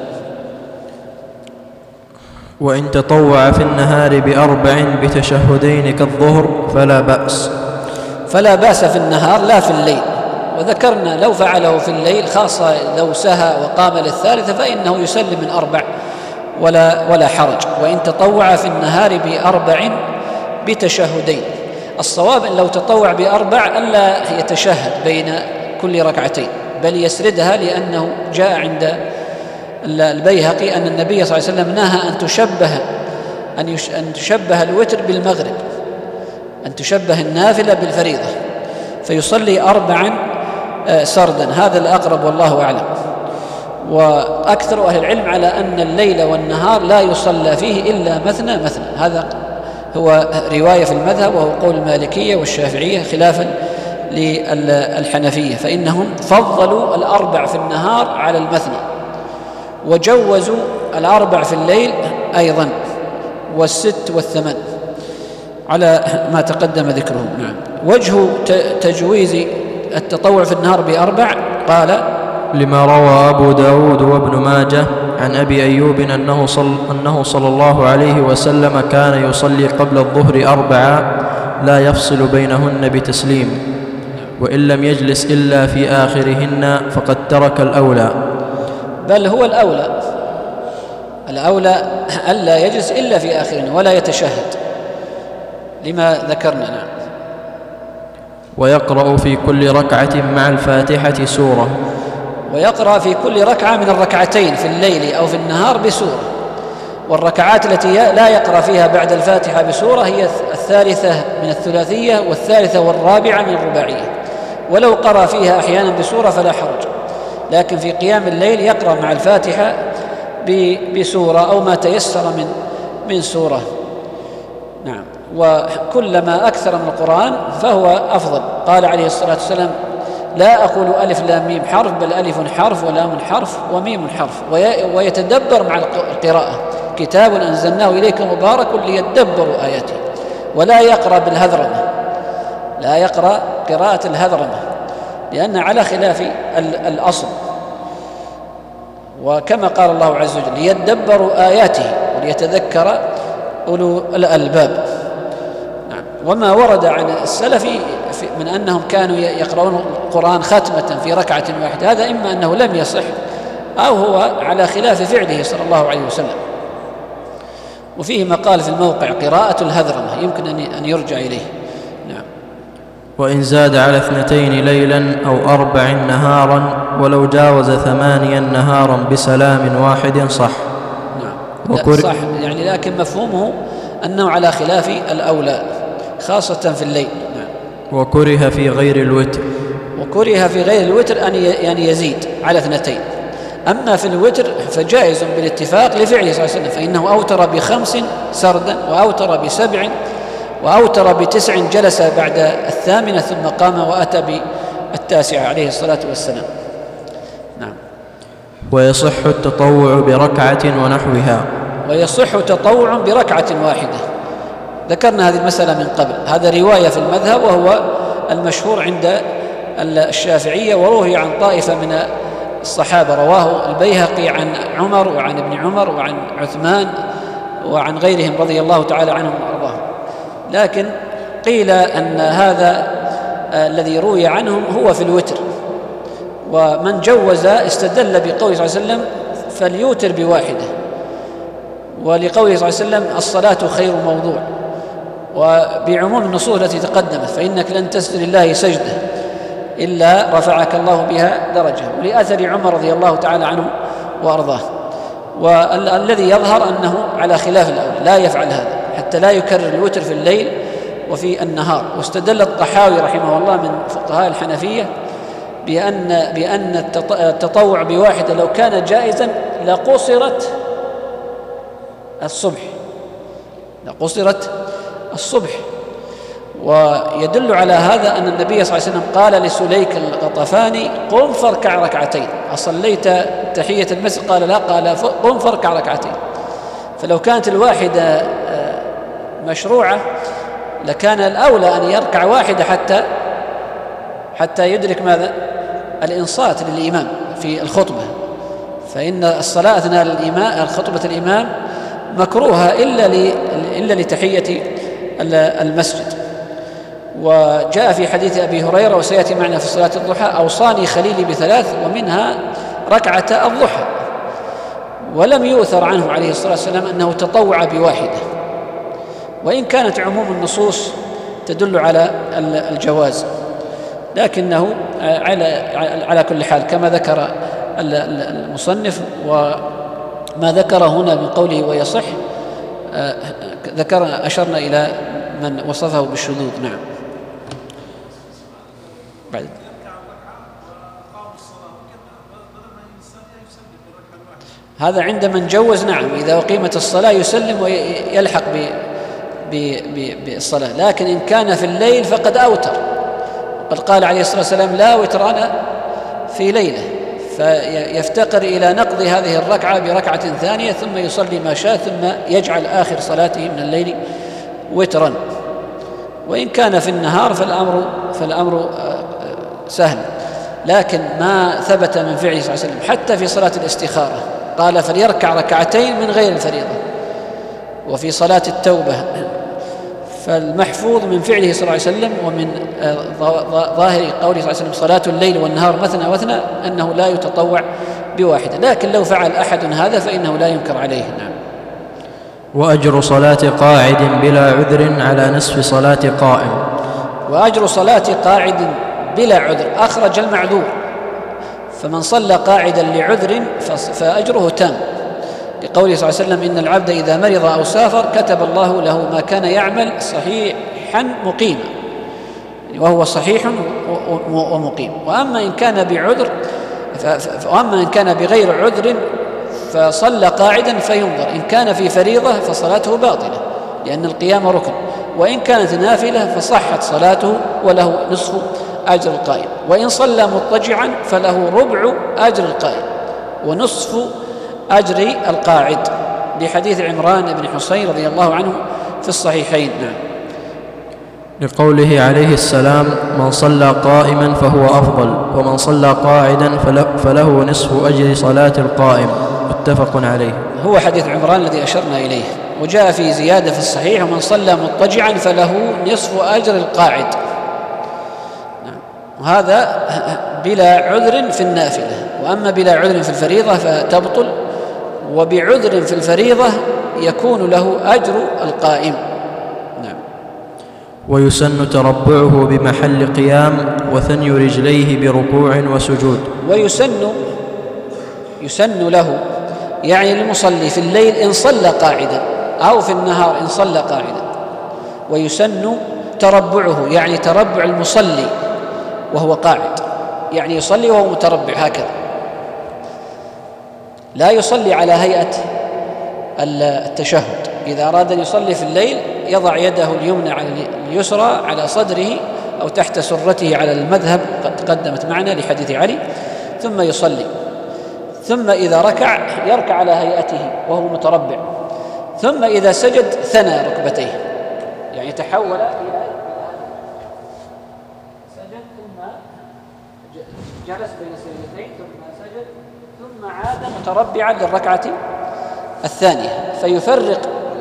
وإن تطوع في النهار ب4 بتشهدين كالظهر فلا بأس.
فلا بأس في النهار لا في الليل. وذكرنا لو فعله في الليل خاصة لو سهى وقام للثالثة فإنه يسلم من 4 ولا حرج، وإن تطوع في النهار ب4 بتشهدين. الصواب إن لو تطوع ب4 ألا يتشهد بين كل ركعتين، بل يسردها، لأنه جاء عند البيهقي أن النبي صلى الله عليه وسلم نهى أن تشبه الوتر بالمغرب، أن تشبه النافلة بالفريضة، فيصلي 4 سردا. هذا الأقرب والله أعلم. وأكثر أهل العلم على أن الليل والنهار لا يصلى فيه إلا مثنى مثنى، هذا هو رواية في المذهب، وهو قول المالكية والشافعية خلافا للحنفية، فإنهم فضلوا 4 في النهار على المثنى، وجوزوا 4 في الليل أيضا، 6 و8 على ما تقدم ذكره. نعم. وجه تجويز التطوع في النهار ب4 قال:
لما روى أبو داود وابن ماجه عن أبي أيوب أنه صلى الله عليه وسلم كان يصلي قبل الظهر 4 لا يفصل بينهن بتسليم، وإن لم يجلس إلا في آخرهن فقد ترك الأولى.
بل هو الأولى ألا يجلس إلا في آخرهن ولا يتشهد لما ذكرنا. نعم.
ويقرأ في كل ركعة مع الفاتحة سورة.
ويقرأ في كل ركعة من الركعتين في الليل أو في النهار بسورة. والركعات التي لا يقرأ فيها بعد الفاتحة بسورة هي 3 من الثلاثية و3 و4 من الرباعية، ولو قرأ فيها أحيانا بسورة فلا حرج، لكن في قيام الليل يقرأ مع الفاتحة بسورة أو ما تيسر من سورة. نعم. وكلما أكثر من القرآن فهو أفضل. قال عليه الصلاة والسلام: لا أقول ألف لام ميم حرف، بل ألف حرف ولام حرف وميم حرف. ويتدبر مع القراءة: كتاب أنزلناه إليك مبارك ليدبروا آياته. ولا يقرأ بالهذرمة، لا يقرأ قراءة الهذرمة، لأن على خلاف الأصل. وكما قال الله عز وجل: ليدبروا آياته وليتذكر أولو الألباب. نعم. وما ورد عن السلف من أنهم كانوا يقرؤون القرآن ختمة في ركعة واحدة، هذا إما أنه لم يصح أو هو على خلاف فعله صلى الله عليه وسلم. وفيه مقال في الموقع: قراءة الهذرمة، يمكن أن يرجع إليه. نعم.
وإن زاد على 2 ليلا أو 4 نهارا، ولو جاوز 8 نهارا بسلام واحد صح.
نعم. صح يعني، لكن مفهومه أنه على خلاف الأولى خاصة في الليل. نعم.
وكره في غير الوتر.
وكره في غير الوتر أن يزيد على 2. أما في الوتر فجائز بالاتفاق لفعله صلى الله عليه وسلم، فإنه أوتر ب5 سردا، وأوتر ب7، وأوتر ب9 جلس بعد 8 ثم قام وأتى ب9 عليه الصلاة والسلام. نعم.
ويصح التطوع بركعة ونحوها.
ويصح تطوع بركعة واحدة. ذكرنا هذه المسألة من قبل، هذا رواية في المذهب وهو المشهور عند الشافعية، وروي عن طائفة من الصحابة. رواه البيهقي عن عمر وعن ابن عمر وعن عثمان وعن غيرهم رضي الله تعالى عنهم وأرضاهم. لكن قيل أن هذا الذي روي عنهم هو في الوتر، ومن جوز استدل بقوله صلى الله عليه وسلم: فليوتر ب1، ولقوله صلى الله عليه وسلم: الصلاة خير موضوع، وبعموم النصوص التي تقدمت: فإنك لن تسجد لله سجدة إلا رفعك الله بها درجة، ولأثر عمر رضي الله تعالى عنه وأرضاه. والذي يظهر أنه على خلاف الأولى، لا يفعل هذا حتى لا يكرر الوتر في الليل وفي النهار. واستدل الطحاوي رحمه الله من فقهاء الحنفية بأن التطوع ب1 لو كان جائزا لقصرت الصبح. ويدل على هذا أن النبي صلى الله عليه وسلم قال لسليك الغطفاني: قم فاركع 2 أصليت تحية المسجد؟ قال لا، قال قم فاركع 2. فلو كانت الواحدة مشروعة لكان الأولى أن يركع 1 حتى يدرك ماذا؟ الإنصات للإمام في الخطبة، فإن الصلاة أثناء خطبة الإمام مكروهة إلا لتحية المسجد. وجاء في حديث أبي هريرة وسيأتي معنا في صلاة الضحى: أوصاني خليلي بثلاث ومنها ركعة الضحى. ولم يؤثر عنه عليه الصلاة والسلام أنه تطوع بواحدة، وإن كانت عموم النصوص تدل على الجواز، لكنه على كل حال كما ذكر المصنف وما ذكر هنا من قوله ويصح، أشرنا إلى من وصفه بالشذوذ. نعم. بعد هذا عند من جوز، نعم، إذا أقيمت الصلاة يسلم ويلحق بالصلاة، لكن إن كان في الليل فقد أوتر، قد قال عليه الصلاة والسلام: لا وتران في ليلة، فيفتقر إلى نقض هذه الركعة بركعة ثانية ثم يصلي ما شاء، ثم يجعل آخر صلاته من الليل وترا. وإن كان في النهار فالأمر سهل، لكن ما ثبت من فعله صلى الله عليه وسلم حتى في صلاة الاستخارة قال: فليركع ركعتين من غير الفريضة. وفي صلاة التوبة فالمحفوظ من فعله صلى الله عليه وسلم ومن ظاهر قوله صلى الله عليه وسلم: صلاة الليل والنهار مثنى وثنى، أنه لا يتطوع بواحدة، لكن لو فعل أحد هذا فإنه لا ينكر عليه. نعم.
وأجر صلاة قاعد بلا عذر على نصف صلاة قائم.
وأجر صلاة قاعد بلا عذر، أخرج المعذور، فمن صلى قاعدا لعذر فأجره تام، لقوله صلى الله عليه وسلم: إن العبد إذا مرض أو سافر كتب الله له ما كان يعمل صحيحا مقيما، وهو صحيح ومقيم. وأما إن كان بغير عذر فصلى قاعدا فينظر، إن كان في فريضة فصلاته باطلة لأن القيام ركن، وإن كانت نافلة فصحت صلاته وله نصف أجر القائم، وإن صلى مضطجعا فله ربع أجر القائم ونصف أجر القاعد، لحديث عمران بن حصين رضي الله عنه في الصحيحين. نعم.
لقوله عليه السلام: من صلى قائما فهو أفضل، ومن صلى قاعدا فله نصف أجر صلاة القائم، متفق عليه.
هو حديث عمران الذي أشرنا إليه. وجاء في زيادة في الصحيح: ومن صلى مضطجعا فله نصف أجر القاعد. نعم. وهذا بلا عذر في النافلة، وأما بلا عذر في الفريضة فتبطل، وبعذر في الفريضة يكون له أجر القائم. نعم.
ويسن تربعه بمحل قيام وثني رجليه بركوع وسجود. يسن له، يعني للمصلي في الليل إن صلى قاعدا، أو في النهار إن صلى قاعدا. ويسن تربعه، يعني تربع المصلي وهو قاعد، يعني يصلي وهو متربع هكذا، لا يصلي على هيئة التشهد. إذا أراد أن يصلي في الليل يضع يده اليمنى على اليسرى على صدره أو تحت سرته على المذهب، قد تقدمت معنا لحديث علي، ثم يصلي، ثم إذا يركع على هيئته وهو متربع، ثم إذا سجد ثنى ركبتيه، يعني تحول إلى سجد ثم جلس بين السجدتين ثم سجد ثم عاد متربعا للركعة الثانية، فيفرق.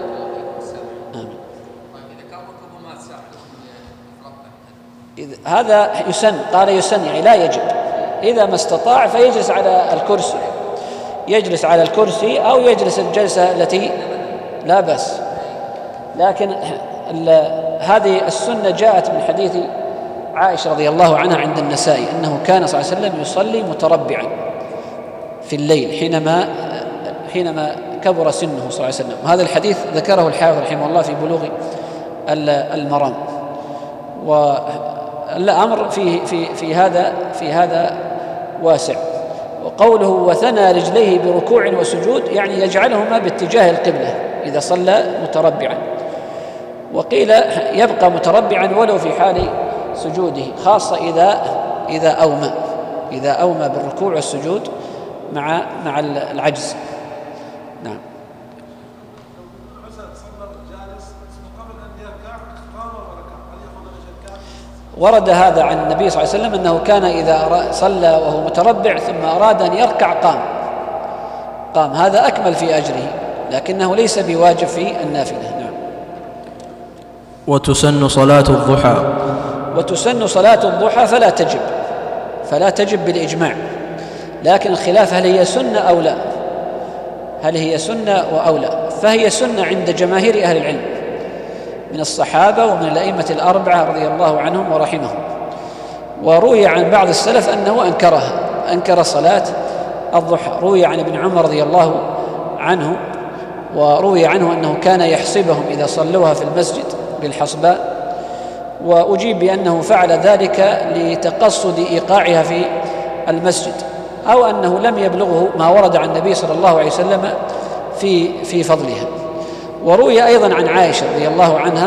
هذا يسن، قال يسن يعني لا يجب، إذا ما استطاع فيجلس على الكرسي، يجلس على الكرسي أو يجلس الجلسة التي لا بأس. لكن هذه السنة جاءت من حديث عائشة رضي الله عنها عند النسائي أنه كان صلى الله عليه وسلم يصلي متربعا في الليل حينما كبر سنه صلى الله عليه وسلم. وهذا الحديث ذكره الحافظ رحمه الله في بلوغ المرام. والأمر في هذا واسع. وقوله وثنى رجليه بركوع وسجود يعني يجعلهما باتجاه القبلة إذا صلى متربعا، وقيل يبقى متربعا ولو في حال سجوده، خاصة إذا أومى بالركوع والسجود مع العجز. نعم. ورد هذا عن النبي صلى الله عليه وسلم أنه كان إذا صلى وهو متربع ثم أراد أن يركع قام، هذا أكمل في أجره، لكنه ليس بواجب في النافلة. نعم. وتسن صلاة الضحى.
وتسن صلاة الضحى فلا تجب بالإجماع، لكن الخلاف هل هي سنة أو لا، هل هي سنة أو لا. فهي سنة عند جماهير أهل العلم من الصحابة ومن الأئمة الأربعة رضي الله عنهم ورحمهم. وروي عن بعض السلف أنه أنكر صلاة الضحى. روي عن ابن عمر رضي الله عنه، وروي عنه أنه كان يحسبهم إذا صلوها في المسجد بالحصباء، وأجيب بأنه فعل ذلك لتقصد إيقاعها في المسجد، أو أنه لم يبلغه ما ورد عن النبي صلى الله عليه وسلم في فضلها. وروي أيضا عن عائشة رضي الله عنها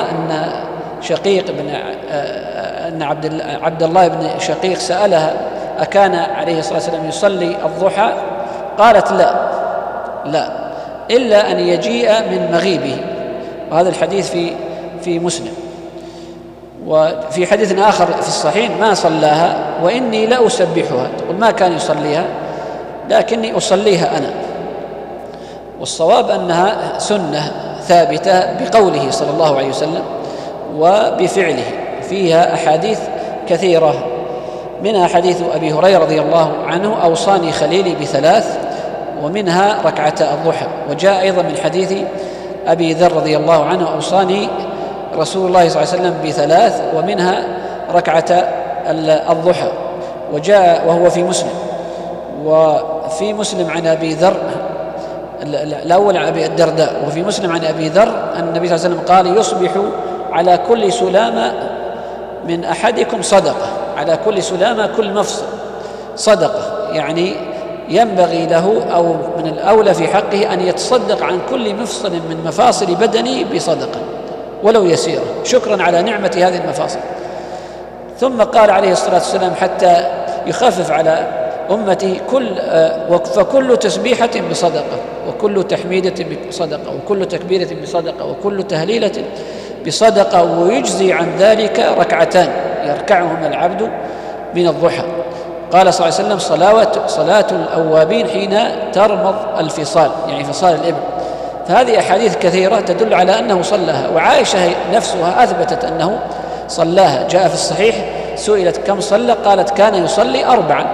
أن عبد الله بن شقيق سألها أكان عليه الصلاة والسلام يصلي الضحى؟ قالت لا إلا أن يجيء من مغيبه. وهذا الحديث في مسلم. وفي حديث آخر في الصحيح ما صلاها وإني لا أسبحها، تقول ما كان يصليها لكني أصليها أنا. والصواب أنها سنة ثابتة بقوله صلى الله عليه وسلم وبفعله، فيها أحاديث كثيرة، منها حديث أبي هريرة رضي الله عنه أوصاني خليلي بثلاث، ومنها ركعتا الضحى. وجاء أيضا من حديث أبي ذر رضي الله عنه أوصاني رسول الله صلى الله عليه وسلم بثلاث، ومنها ركعتا الضحى. وجاء وهو في مسلم. وفي مسلم عن أبي ذر الأول عن أبي الدرداء، وفي مسلم عن أبي ذر أن النبي صلى الله عليه وسلم قال يصبح على كل سلامة من أحدكم صدقة، على كل سلامة كل مفصل صدقة، يعني ينبغي له أو من الأولى في حقه أن يتصدق عن كل مفصل من مفاصل بدنه بصدقة ولو يسيرة، شكرا على نعمة هذه المفاصل. ثم قال عليه الصلاة والسلام حتى يخفف على أمته فكل تسبيحة بصدقة، وكل تحميدة بصدقة، وكل تكبيرة بصدقة، وكل تهليلة بصدقة، ويجزي عن ذلك ركعتان يركعهما العبد من الضحى. قال صلى الله عليه وسلم صلاة الأوابين حين ترمض الفصال، يعني فصال الإبل. فهذه أحاديث كثيرة تدل على أنه صلاها، وعائشة نفسها أثبتت أنه صلاها. جاء في الصحيح سئلت كم صلى قالت كان يصلي 4.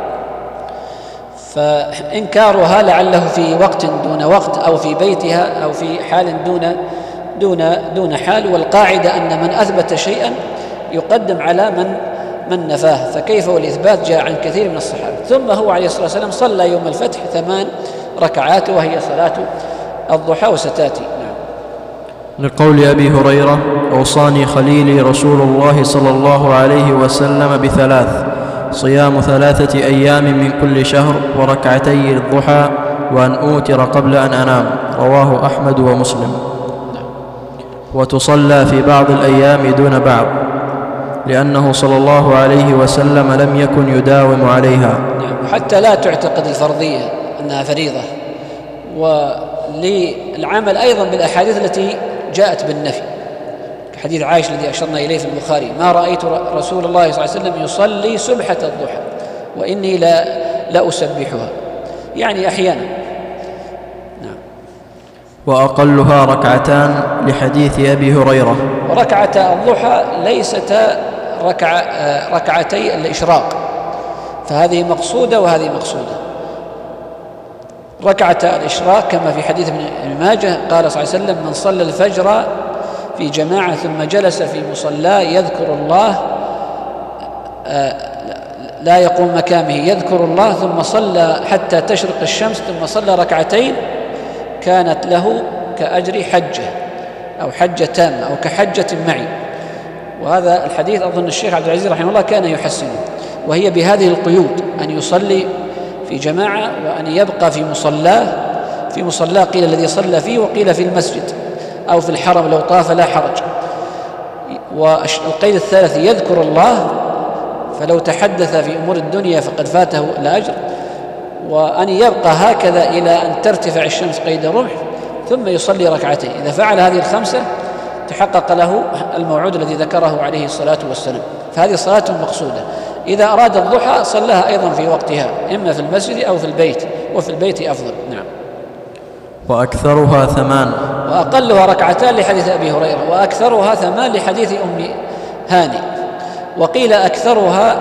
فإنكارها لعله في وقت دون وقت، أو في بيتها، أو في حال دون حال. والقاعدة أن من أثبت شيئا يقدم على من نفاه، فكيف والإثبات جاء عن كثير من الصحابة. ثم هو عليه الصلاة والسلام صلى يوم الفتح 8 ركعات وهي صلاة الضحى، وستاتي.
لقول أبي هريرة أوصاني خليلي رسول الله صلى الله عليه وسلم بثلاث: صيام 3 أيام من كل شهر، وركعتي الضحى، وأن أوتر قبل أن أنام. رواه أحمد ومسلم. وتصلى في بعض الأيام دون بعض، لأنه صلى الله عليه وسلم لم يكن يداوم عليها،
حتى لا تعتقد الفرضية أنها فريضة. وللعمل أيضا بالأحاديث التي جاءت بالنفي، حديث عائشة الذي أشرنا إليه في البخاري: ما رأيت رسول الله صلى الله عليه وسلم يصلي سبحة الضحى وإني لا أسبحها، يعني أحيانا. نعم.
وأقلها ركعتان لحديث أبي هريرة.
وركعتا الضحى ليستا ركعتي الإشراق، فهذه مقصودة وهذه مقصودة. ركعتا الإشراق كما في حديث ابن ماجه قال صلى الله عليه وسلم: من صلى الفجر في جماعة ثم جلس في مصلاه يذكر الله، لا يقوم مكانه، يذكر الله، ثم صلى حتى تشرق الشمس، ثم صلى ركعتين، كانت له كأجر حجة أو حجة تامة أو كحجة معي. وهذا الحديث أظن الشيخ عبد العزيز رحمه الله كان يحسنه، وهي بهذه القيود: أن يصلي في جماعة، وأن يبقى في مصلاه، قيل الذي صلى فيه، وقيل في المسجد أو في الحرم لو طاف لا حرج. والقيد الثالث يذكر الله، فلو تحدث في أمور الدنيا فقد فاته الأجر. وأن يبقى هكذا إلى أن ترتفع الشمس قيد رمح، ثم يصلي ركعتين. إذا فعل هذه الخمسة تحقق له الموعود الذي ذكره عليه الصلاة والسلام. فهذه صلاة مقصودة. إذا أراد الضحى صلىها أيضا في وقتها، إما في المسجد أو في البيت، وفي البيت أفضل. نعم.
وأكثرها 8،
وأقلها ركعتان لحديث أبي هريرة، وأكثرها 8 لحديث أم هاني. وقيل أكثرها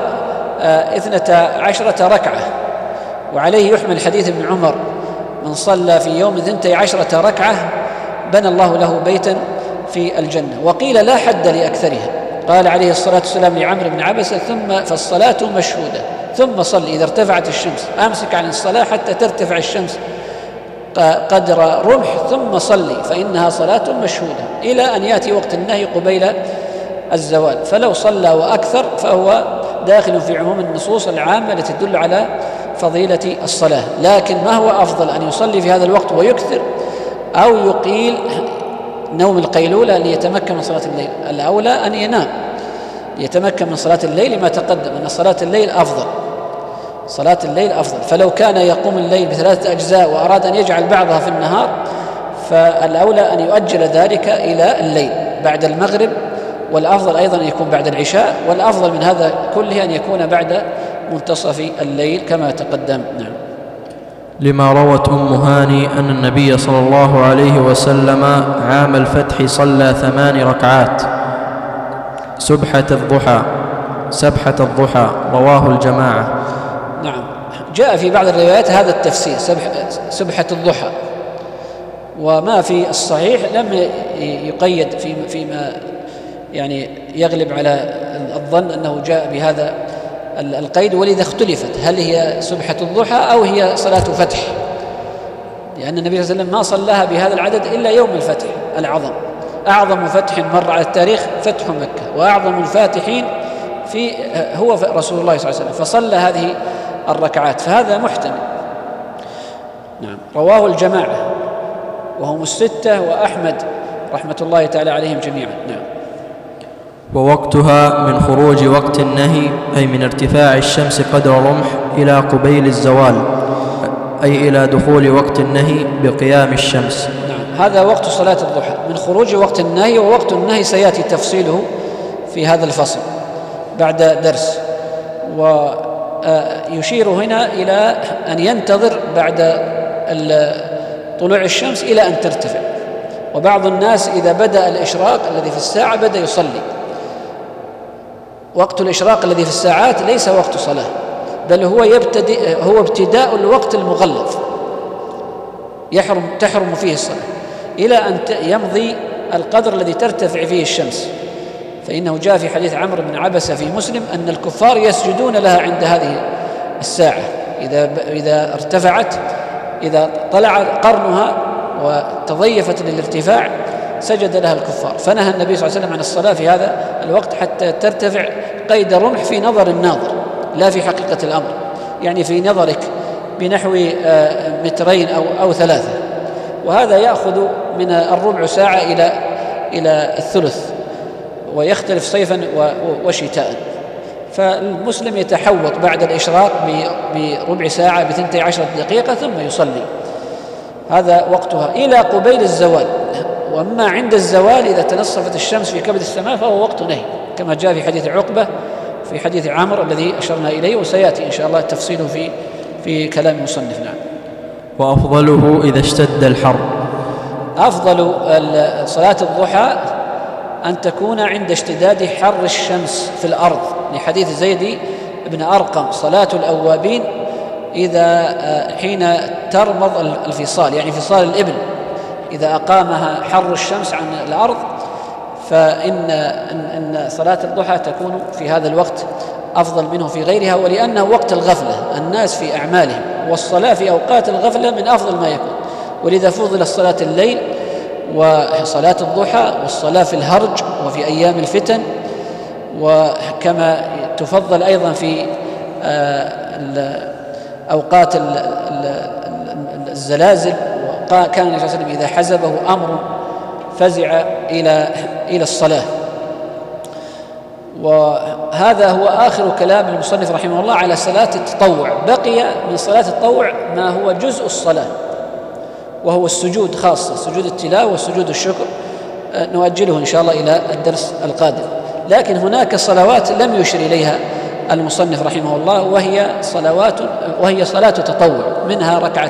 12 ركعة، وعليه يحمل حديث ابن عمر: من صلى في يوم 12 ركعة بنى الله له بيتا في الجنة. وقيل لا حد لأكثرها، قال عليه الصلاة والسلام لعمرو بن عبسة: فالصلاة مشهودة، ثم صل إذا ارتفعت الشمس، أمسك عن الصلاة حتى ترتفع الشمس قدر رمح، ثم صلي فإنها صلاة مشهودة، إلى أن يأتي وقت النهي قبيل الزوال. فلو صلى وأكثر فهو داخل في عموم النصوص العامة التي تدل على فضيلة الصلاة. لكن ما هو أفضل، أن يصلي في هذا الوقت ويكثر، أو يقيل نوم القيلولة ليتمكن من صلاة الليل؟ الأولى أن ينام ليتمكن من صلاة الليل، لما تقدم أن صلاة الليل أفضل، صلاة الليل أفضل. فلو كان يقوم الليل ب3 أجزاء وأراد أن يجعل بعضها في النهار، فالأولى أن يؤجل ذلك إلى الليل بعد المغرب، والأفضل أيضا أن يكون بعد العشاء، والأفضل من هذا كله أن يكون بعد منتصف الليل كما تقدم. نعم.
لما روت هاني أن النبي صلى الله عليه وسلم عام الفتح صلى 8 ركعات سبحة الضحى، رواه الجماعة.
نعم، جاء في بعض الروايات هذا التفسير سبحة الضحى، وما في الصحيح لم يقيد فيما يعني يغلب على الظن أنه جاء بهذا القيد، ولذا اختلفت هل هي سبحة الضحى أو هي صلاة فتح، لأن النبي صلى الله عليه وسلم ما صلاها بهذا العدد إلا يوم الفتح العظم. أعظم فتح مر على التاريخ فتح مكة، وأعظم الفاتحين هو رسول الله صلى الله عليه وسلم، فصلى هذه الركعات، فهذا محتمل. نعم. رواه الجماعة وهم الستة وأحمد رحمة الله تعالى عليهم جميعا. نعم.
ووقتها من خروج وقت النهي، أي من ارتفاع الشمس قدر رمح إلى قبيل الزوال، أي إلى دخول وقت النهي بقيام الشمس.
نعم، هذا وقت صلاة الضحى من خروج وقت النهي، ووقت النهي سيأتي تفصيله في هذا الفصل بعد درس. ويشير هنا إلى أن ينتظر بعد طلوع الشمس إلى أن ترتفع. وبعض الناس إذا بدأ الإشراق الذي في الساعة بدأ يصلي. وقت الإشراق الذي في الساعات ليس وقت صلاة، بل هو ابتداء الوقت المغلظ تحرم فيه الصلاة إلى أن يمضي القدر الذي ترتفع فيه الشمس. فإنه جاء في حديث عمرو بن عبسة في مسلم أن الكفار يسجدون لها عند هذه الساعة، إذا ارتفعت، إذا طلع قرنها وتضيفت للارتفاع سجد لها الكفار. فنهى النبي صلى الله عليه وسلم عن الصلاة في هذا الوقت حتى ترتفع قيد رمح في نظر الناظر، لا في حقيقة الأمر، يعني في نظرك بنحو 2 أو 3، وهذا يأخذ من الربع ساعة إلى الثلث، ويختلف صيفا وشتاء. فالمسلم يتحوط بعد الإشراق بربع ساعة ب12 دقيقة ثم يصلي، هذا وقتها إلى قبيل الزوال. وأما عند الزوال إذا تنصفت الشمس في كبد السماء فهو وقت نهي، كما جاء في حديث عقبة في حديث عمرو الذي أشرنا إليه، وسيأتي إن شاء الله تفصيله في كلام المصنف. نعم.
وأفضله إذا اشتد الحر.
أفضل صلاة الضحى أن تكون عند اشتداد حر الشمس في الأرض، لحديث زيد بن أرقم: صلاة الأوابين إذا حين ترمض الفصال، يعني فصال الإبل، إذا أقامها حر الشمس عن الأرض، فإن صلاة الضحى تكون في هذا الوقت أفضل منه في غيرها، ولأنه وقت الغفلة، الناس في أعمالهم، والصلاة في أوقات الغفلة من أفضل ما يكون، ولذا فضل صلاة الليل وصلاة الضحى والصلاة في الهرج وفي أيام الفتن، وكما تفضل أيضا في أوقات الزلازل. وكان النبي صلى الله عليه وسلم إذا حزبه أمر فزع إلى الصلاة. وهذا هو آخر كلام المصنف رحمه الله على صلاة التطوع. بقي من صلاة التطوع ما هو جزء الصلاة، وهو السجود، خاصة سجود التلاوة وسجود الشكر، نؤجله إن شاء الله إلى الدرس القادم. لكن هناك صلوات لم يشر إليها المصنف رحمه الله، وهي صلاة تطوع، منها ركعة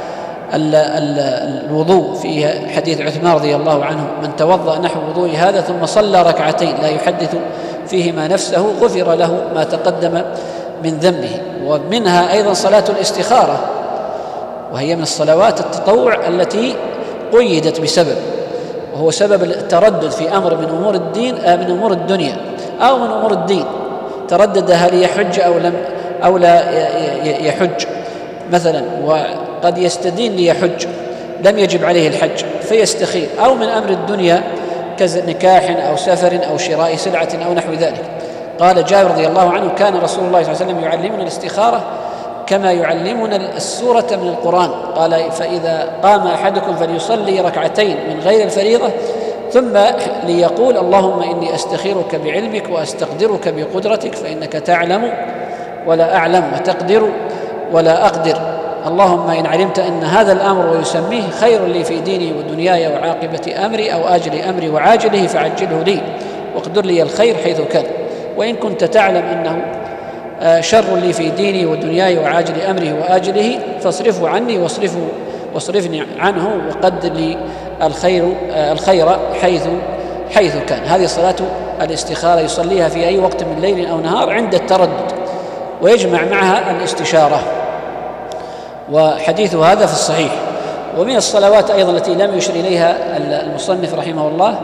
الوضوء في حديث عثمان رضي الله عنه: من توضأ نحو وضوء هذا ثم صلى ركعتين لا يحدث فيهما نفسه غفر له ما تقدم من ذنبه. ومنها أيضا صلاة الاستخارة، وهي من الصلوات التطوع التي قيدت بسبب، وهو سبب التردد في أمر من أمور الدين من أمور الدنيا أو من أمور الدين، تردد هل يحج أو لا يحج مثلا، وقد يستدين ليحج لم يجب عليه الحج فيستخير، أو من أمر الدنيا كنكاح أو سفر أو شراء سلعة أو نحو ذلك. قال جابر رضي الله عنه: كان رسول الله صلى الله عليه وسلم يعلمنا الاستخارة كما يعلمنا السورة من القرآن. قال: فإذا قام أحدكم فليصلي ركعتين من غير الفريضة ثم ليقول: اللهم إني أستخيرك بعلمك وأستقدرك بقدرتك فإنك تعلم ولا أعلم وتقدر ولا أقدر، اللهم إن علمت أن هذا الأمر ويسميه خير لي في ديني ودنياي وعاقبة أمري أو آجل أمري وعاجله فعجله لي واقدر لي الخير حيث كان، وإن كنت تعلم أنه شر لي في ديني ودنياي وعاجل أمره وآجله فاصرفه عني واصرفني عنه وقدر لي الخير حيث كان. هذه صلاة الاستخارة يصليها في أي وقت من ليل أو نهار عند التردد، ويجمع معها الاستشارة، وحديث هذا في الصحيح. ومن الصلوات أيضا التي لم يشر إليها المصنف رحمه الله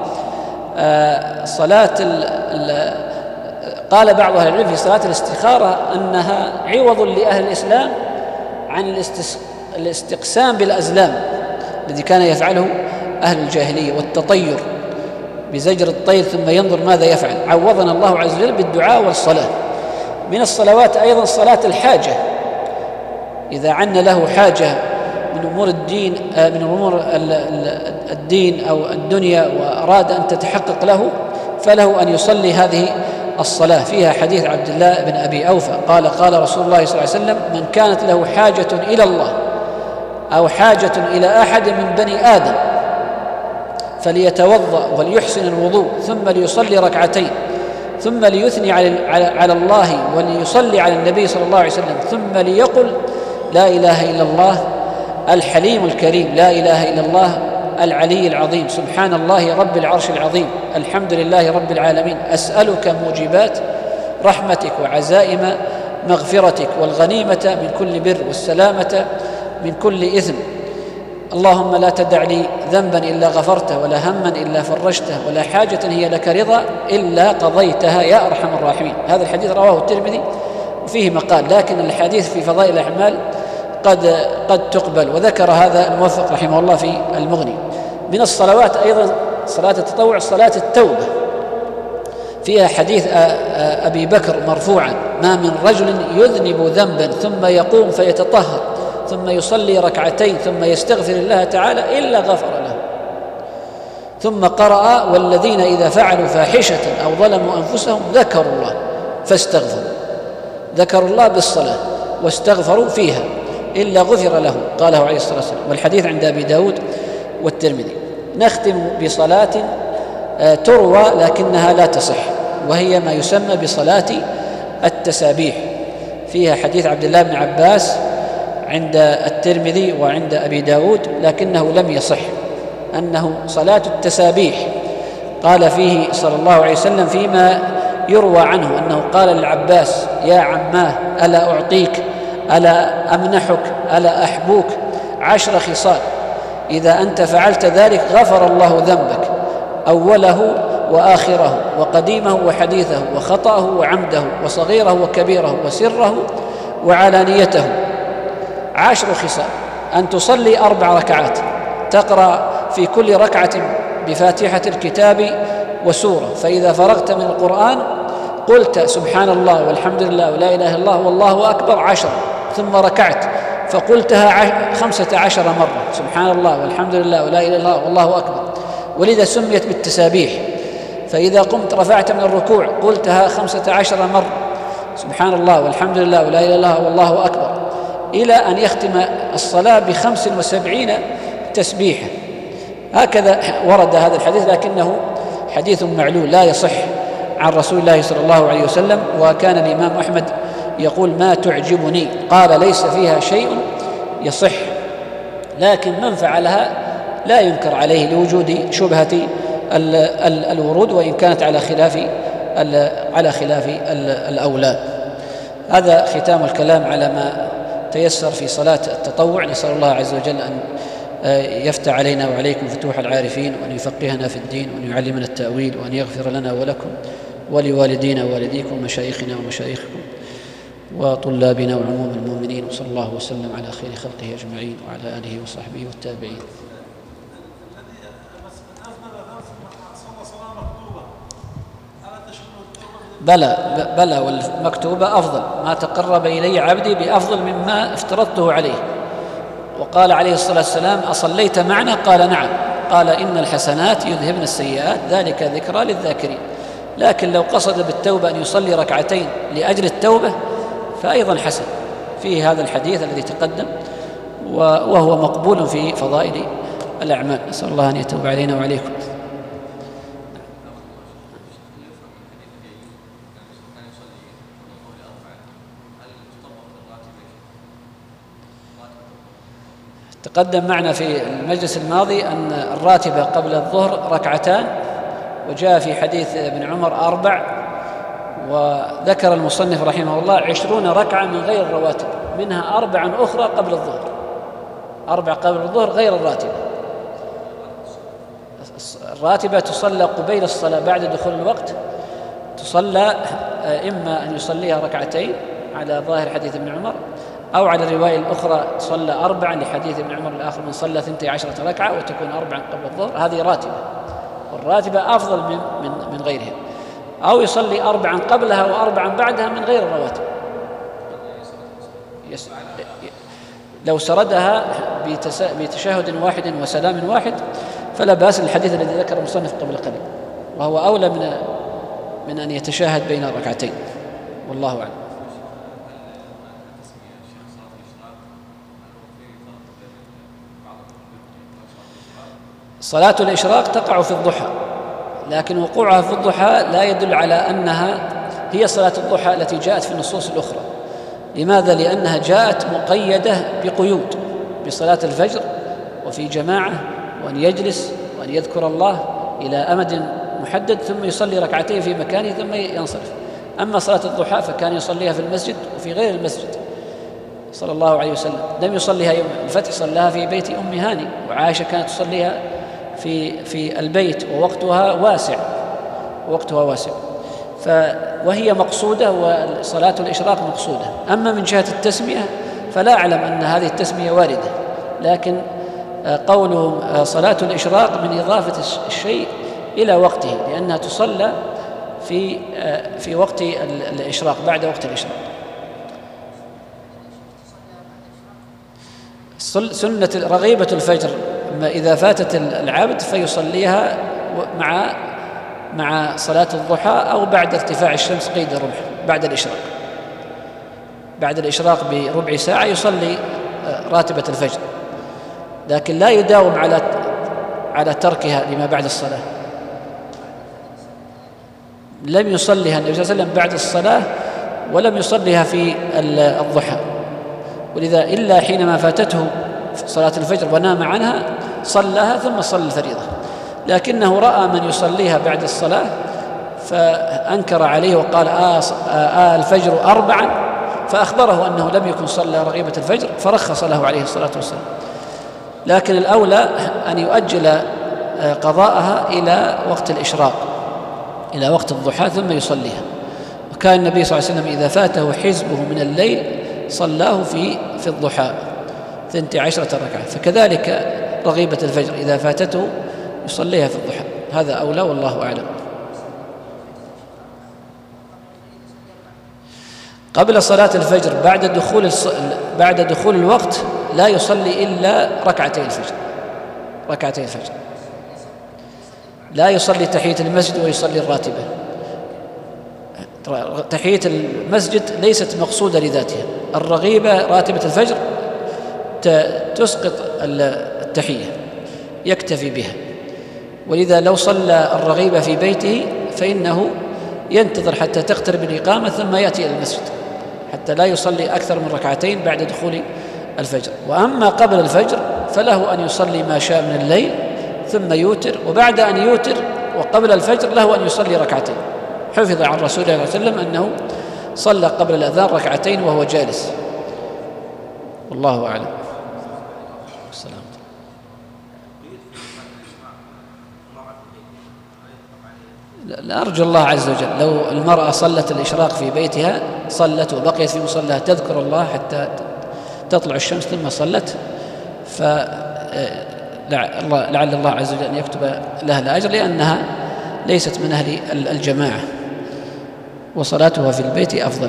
قال بعض أهل العلم في صلاة الاستخارة أنها عوض لأهل الإسلام عن الاستقسام بالأزلام الذي كان يفعله أهل الجاهلية والتطير بزجر الطير ثم ينظر ماذا يفعل. عوضنا الله عز وجل بالدعاء والصلاة. من الصلوات أيضا صلاة الحاجة، إذا عن له حاجة من أمور الدين الدين أو الدنيا وأراد أن تتحقق له فله أن يصلي هذه الصلاة. فيها حديث عبد الله بن أبي أوفى قال: قال رسول الله صلى الله عليه وسلم: من كانت له حاجة إلى الله أو حاجة إلى أحد من بني آدم فليتوضأ وليحسن الوضوء ثم ليصلي ركعتين ثم ليثني على الله وليصلي على النبي صلى الله عليه وسلم ثم ليقل: لا إله إلا الله الحليم الكريم، لا إله إلا الله العلي العظيم، سبحان الله رب العرش العظيم، الحمد لله رب العالمين، أسألك موجبات رحمتك وعزائم مغفرتك والغنيمة من كل بر والسلامة من كل إثم، اللهم لا تدع لي ذنبا إلا غفرته ولا هما إلا فرجته ولا حاجة هي لك رضا إلا قضيتها يا أرحم الراحمين. هذا الحديث رواه الترمذي وفيه مقال، لكن الحديث في فضائل الأعمال قد تقبل، وذكر هذا الموفق رحمه الله في المغني. من الصلوات أيضا صلاة التطوع صلاة التوبة، فيها حديث أبي بكر مرفوعا: ما من رجل يذنب ذنبا ثم يقوم فيتطهر ثم يصلي ركعتين ثم يستغفر الله تعالى إلا غفر له. ثم قرأ: والذين إذا فعلوا فاحشة أو ظلموا أنفسهم ذكروا الله فاستغفروا، ذكروا الله بالصلاة واستغفروا فيها إلا غفر له، قاله عليه الصلاة والسلام. والحديث عند أبي داود والترمذي. نختم بصلاة تروى لكنها لا تصح، وهي ما يسمى بصلاة التسابيح. فيها حديث عبد الله بن عباس عند الترمذي وعند أبي داود لكنه لم يصح، أنه صلاة التسابيح. قال فيه صلى الله عليه وسلم فيما يروى عنه أنه قال للعباس: يا عماه ألا أعطيك، ألا أمنحك، ألا أحبوك 10 خصال إذا أنت فعلت ذلك غفر الله ذنبك أوله وآخره وقديمه وحديثه وخطأه وعمده وصغيره وكبيره وسره وعلانيته. 10 خصال: أن تصلي 4 ركعات تقرأ في كل ركعة بفاتحة الكتاب وسورة، فإذا فرغت من القرآن قلت سبحان الله والحمد لله ولا إله إلا الله والله أكبر 10، ثم ركعت فقلتها 15 مرة، سبحان الله والحمد لله ولا إله إلا الله والله أكبر، ولذا سميت بالتسابيح. فإذا قمت رفعت من الركوع قلتها 15 مرة، سبحان الله والحمد لله ولا إله إلا الله والله أكبر، إلى أن يختم الصلاة ب75 تسبيحة. هكذا ورد هذا الحديث، لكنه حديث معلول لا يصح عن رسول الله صلى الله عليه وسلم. وكان الإمام أحمد يقول: ما تعجبني، قال ليس فيها شيء يصح، لكن من فعلها لا ينكر عليه لوجود شبهة الورود، وإن كانت على خلاف على خلاف الأولى. هذا ختام الكلام على ما تيسر في صلاة التطوع. نسأل الله عز وجل أن يفتح علينا وعليكم فتوح العارفين، وأن يفقهنا في الدين، وأن يعلمنا التأويل، وأن يغفر لنا ولكم ولوالدينا ووالديكم ومشايخنا ومشايخكم وطلابنا وعموم المؤمنين. وصلى الله وسلم على خير خلقه أجمعين وعلى آله وصحبه والتابعين. بلى والمكتوبة أفضل. ما تقرب إلي عبدي بأفضل مما افترضته عليه. وقال عليه الصلاة والسلام: أصليت معنا؟ قال: نعم. قال: إن الحسنات يذهبن السيئات، ذلك ذكرى للذاكرين. لكن لو قصد بالتوبة أن يصلي ركعتين لأجل التوبة فأيضا حسن، فيه هذا الحديث الذي تقدم، وهو مقبول في فضائل الأعمال. نسأل الله أن يتوب علينا وعليكم. تقدم معنا في المجلس الماضي أن الراتبة قبل الظهر ركعتان، وجاء في حديث ابن عمر 4، وذكر المصنف رحمه الله 20 ركعة من غير الرواتب، منها 4 أخرى قبل الظهر، 4 قبل الظهر غير الراتبة. الراتبة تصلى قبيل الصلاة بعد دخول الوقت، تصلى إما أن يصليها ركعتين على ظاهر حديث ابن عمر، أو على الرواية الأخرى تصلى 4 لحديث ابن عمر الآخر: من صلى 12 ركعة، وتكون 4 قبل الظهر. هذه راتبة، والراتبة أفضل من غيرها. أو يصلي 4 قبلها و4 بعدها من غير الرواتب. لو سردها بتشهد واحد وسلام واحد فلا بأس، الحديث الذي ذكر المصنف قبل قليل، وهو أولى من أن يتشاهد بين الركعتين، والله أعلم. صلاة الإشراق تقع في الضحى، لكن وقوعها في الضحى لا يدل على أنها هي صلاة الضحى التي جاءت في النصوص الأخرى. لماذا؟ لأنها جاءت مقيدة بقيود: بصلاة الفجر، وفي جماعة، وأن يجلس، وأن يذكر الله إلى أمد محدد، ثم يصلي ركعتين في مكانه ثم ينصرف. أما صلاة الضحى فكان يصليها في المسجد وفي غير المسجد صلى الله عليه وسلم. لم يصليها يوم الفتح، صلاها في بيت أم هاني، وعائشة كانت تصليها في البيت، ووقتها واسع، وهي مقصودة، وصلاة الإشراق مقصودة. أما من جهة التسمية فلا أعلم أن هذه التسمية واردة، لكن قوله صلاة الإشراق من إضافة الشيء إلى وقته، لأنها تصلى في وقت الإشراق، بعد وقت الإشراق. سنة رغيبة الفجر إذا فاتت العبد فيصليها مع صلاة الضحى، أو بعد ارتفاع الشمس قيد الرمح بعد الإشراق بربع ساعة يصلي راتبة الفجر، لكن لا يداوم على تركها لما بعد الصلاة. لم يصليها النبي صلى الله عليه وسلم بعد الصلاة، ولم يصليها في الضحى، ولذا إلا حينما فاتته صلاة الفجر ونام عنها صلىها ثم صلى الفريضة. لكنه رأى من يصليها بعد الصلاة فأنكر عليه وقال: الفجر 4، فأخبره أنه لم يكن صلى رغيبة الفجر، فرخص له عليه الصلاة والسلام. لكن الأولى أن يؤجل قضاءها إلى وقت الإشراق، إلى وقت الضحى، ثم يصليها. وكان النبي صلى الله عليه وسلم إذا فاته حزبه من الليل صلاه في الضحى 12 ركعة، فكذلك رغيبة الفجر إذا فاتته يصليها في الضحى. هذا أولى، والله أعلم. قبل صلاة الفجر بعد دخول الوقت لا يصلي إلا ركعتي الفجر، لا يصلي تحية المسجد ويصلي الراتبة. تحية المسجد ليست مقصودة لذاتها، الرغيبة راتبة الفجر تسقط التحية، يكتفي بها. ولذا لو صلى الرغيبة في بيته فإنه ينتظر حتى تقترب الإقامة ثم يأتي إلى المسجد، حتى لا يصلي أكثر من ركعتين بعد دخول الفجر. وأما قبل الفجر فله أن يصلي ما شاء من الليل ثم يوتر، وبعد أن يوتر وقبل الفجر له أن يصلي ركعتين، حفظ عن رسول الله صلى الله عليه وسلم أنه صلى قبل الأذان ركعتين وهو جالس، والله أعلم. السلام. لا، أرجو الله عز وجل لو المرأة صلت الإشراق في بيتها، صلت وبقيت في مصلاها تذكر الله حتى تطلع الشمس ثم صلت، لعل الله عز وجل أن يكتب لها الأجر، لأنها ليست من أهل الجماعة، وصلاتها في البيت أفضل.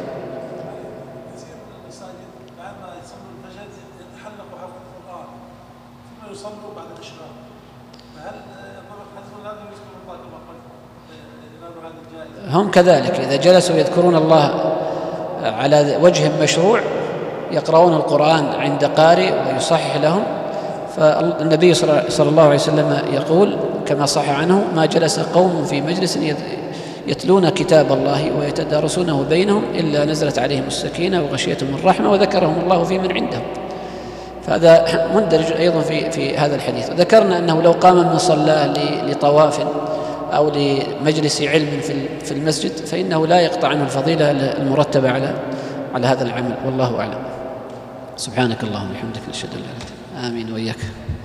هم كذلك إذا جلسوا يذكرون الله على وجه مشروع، يقرؤون القرآن عند قارئ ويصحح لهم، فالنبي صلى الله عليه وسلم يقول كما صح عنه: ما جلس قوم في مجلس يتلون كتاب الله ويتدارسونه بينهم إلا نزلت عليهم السكينة وغشيتهم الرحمة وذكرهم الله في من عنده. فهذا مندرج أيضا في هذا الحديث. ذكرنا أنه لو قام من صلاه لطواف أو لمجلس علم في المسجد فإنه لا يقطع عنه الفضيلة المرتبة على هذا العمل، والله أعلم. سبحانك اللهم وبحمدك، نشهد أن لا إله إلا أنت، آمين وإياك.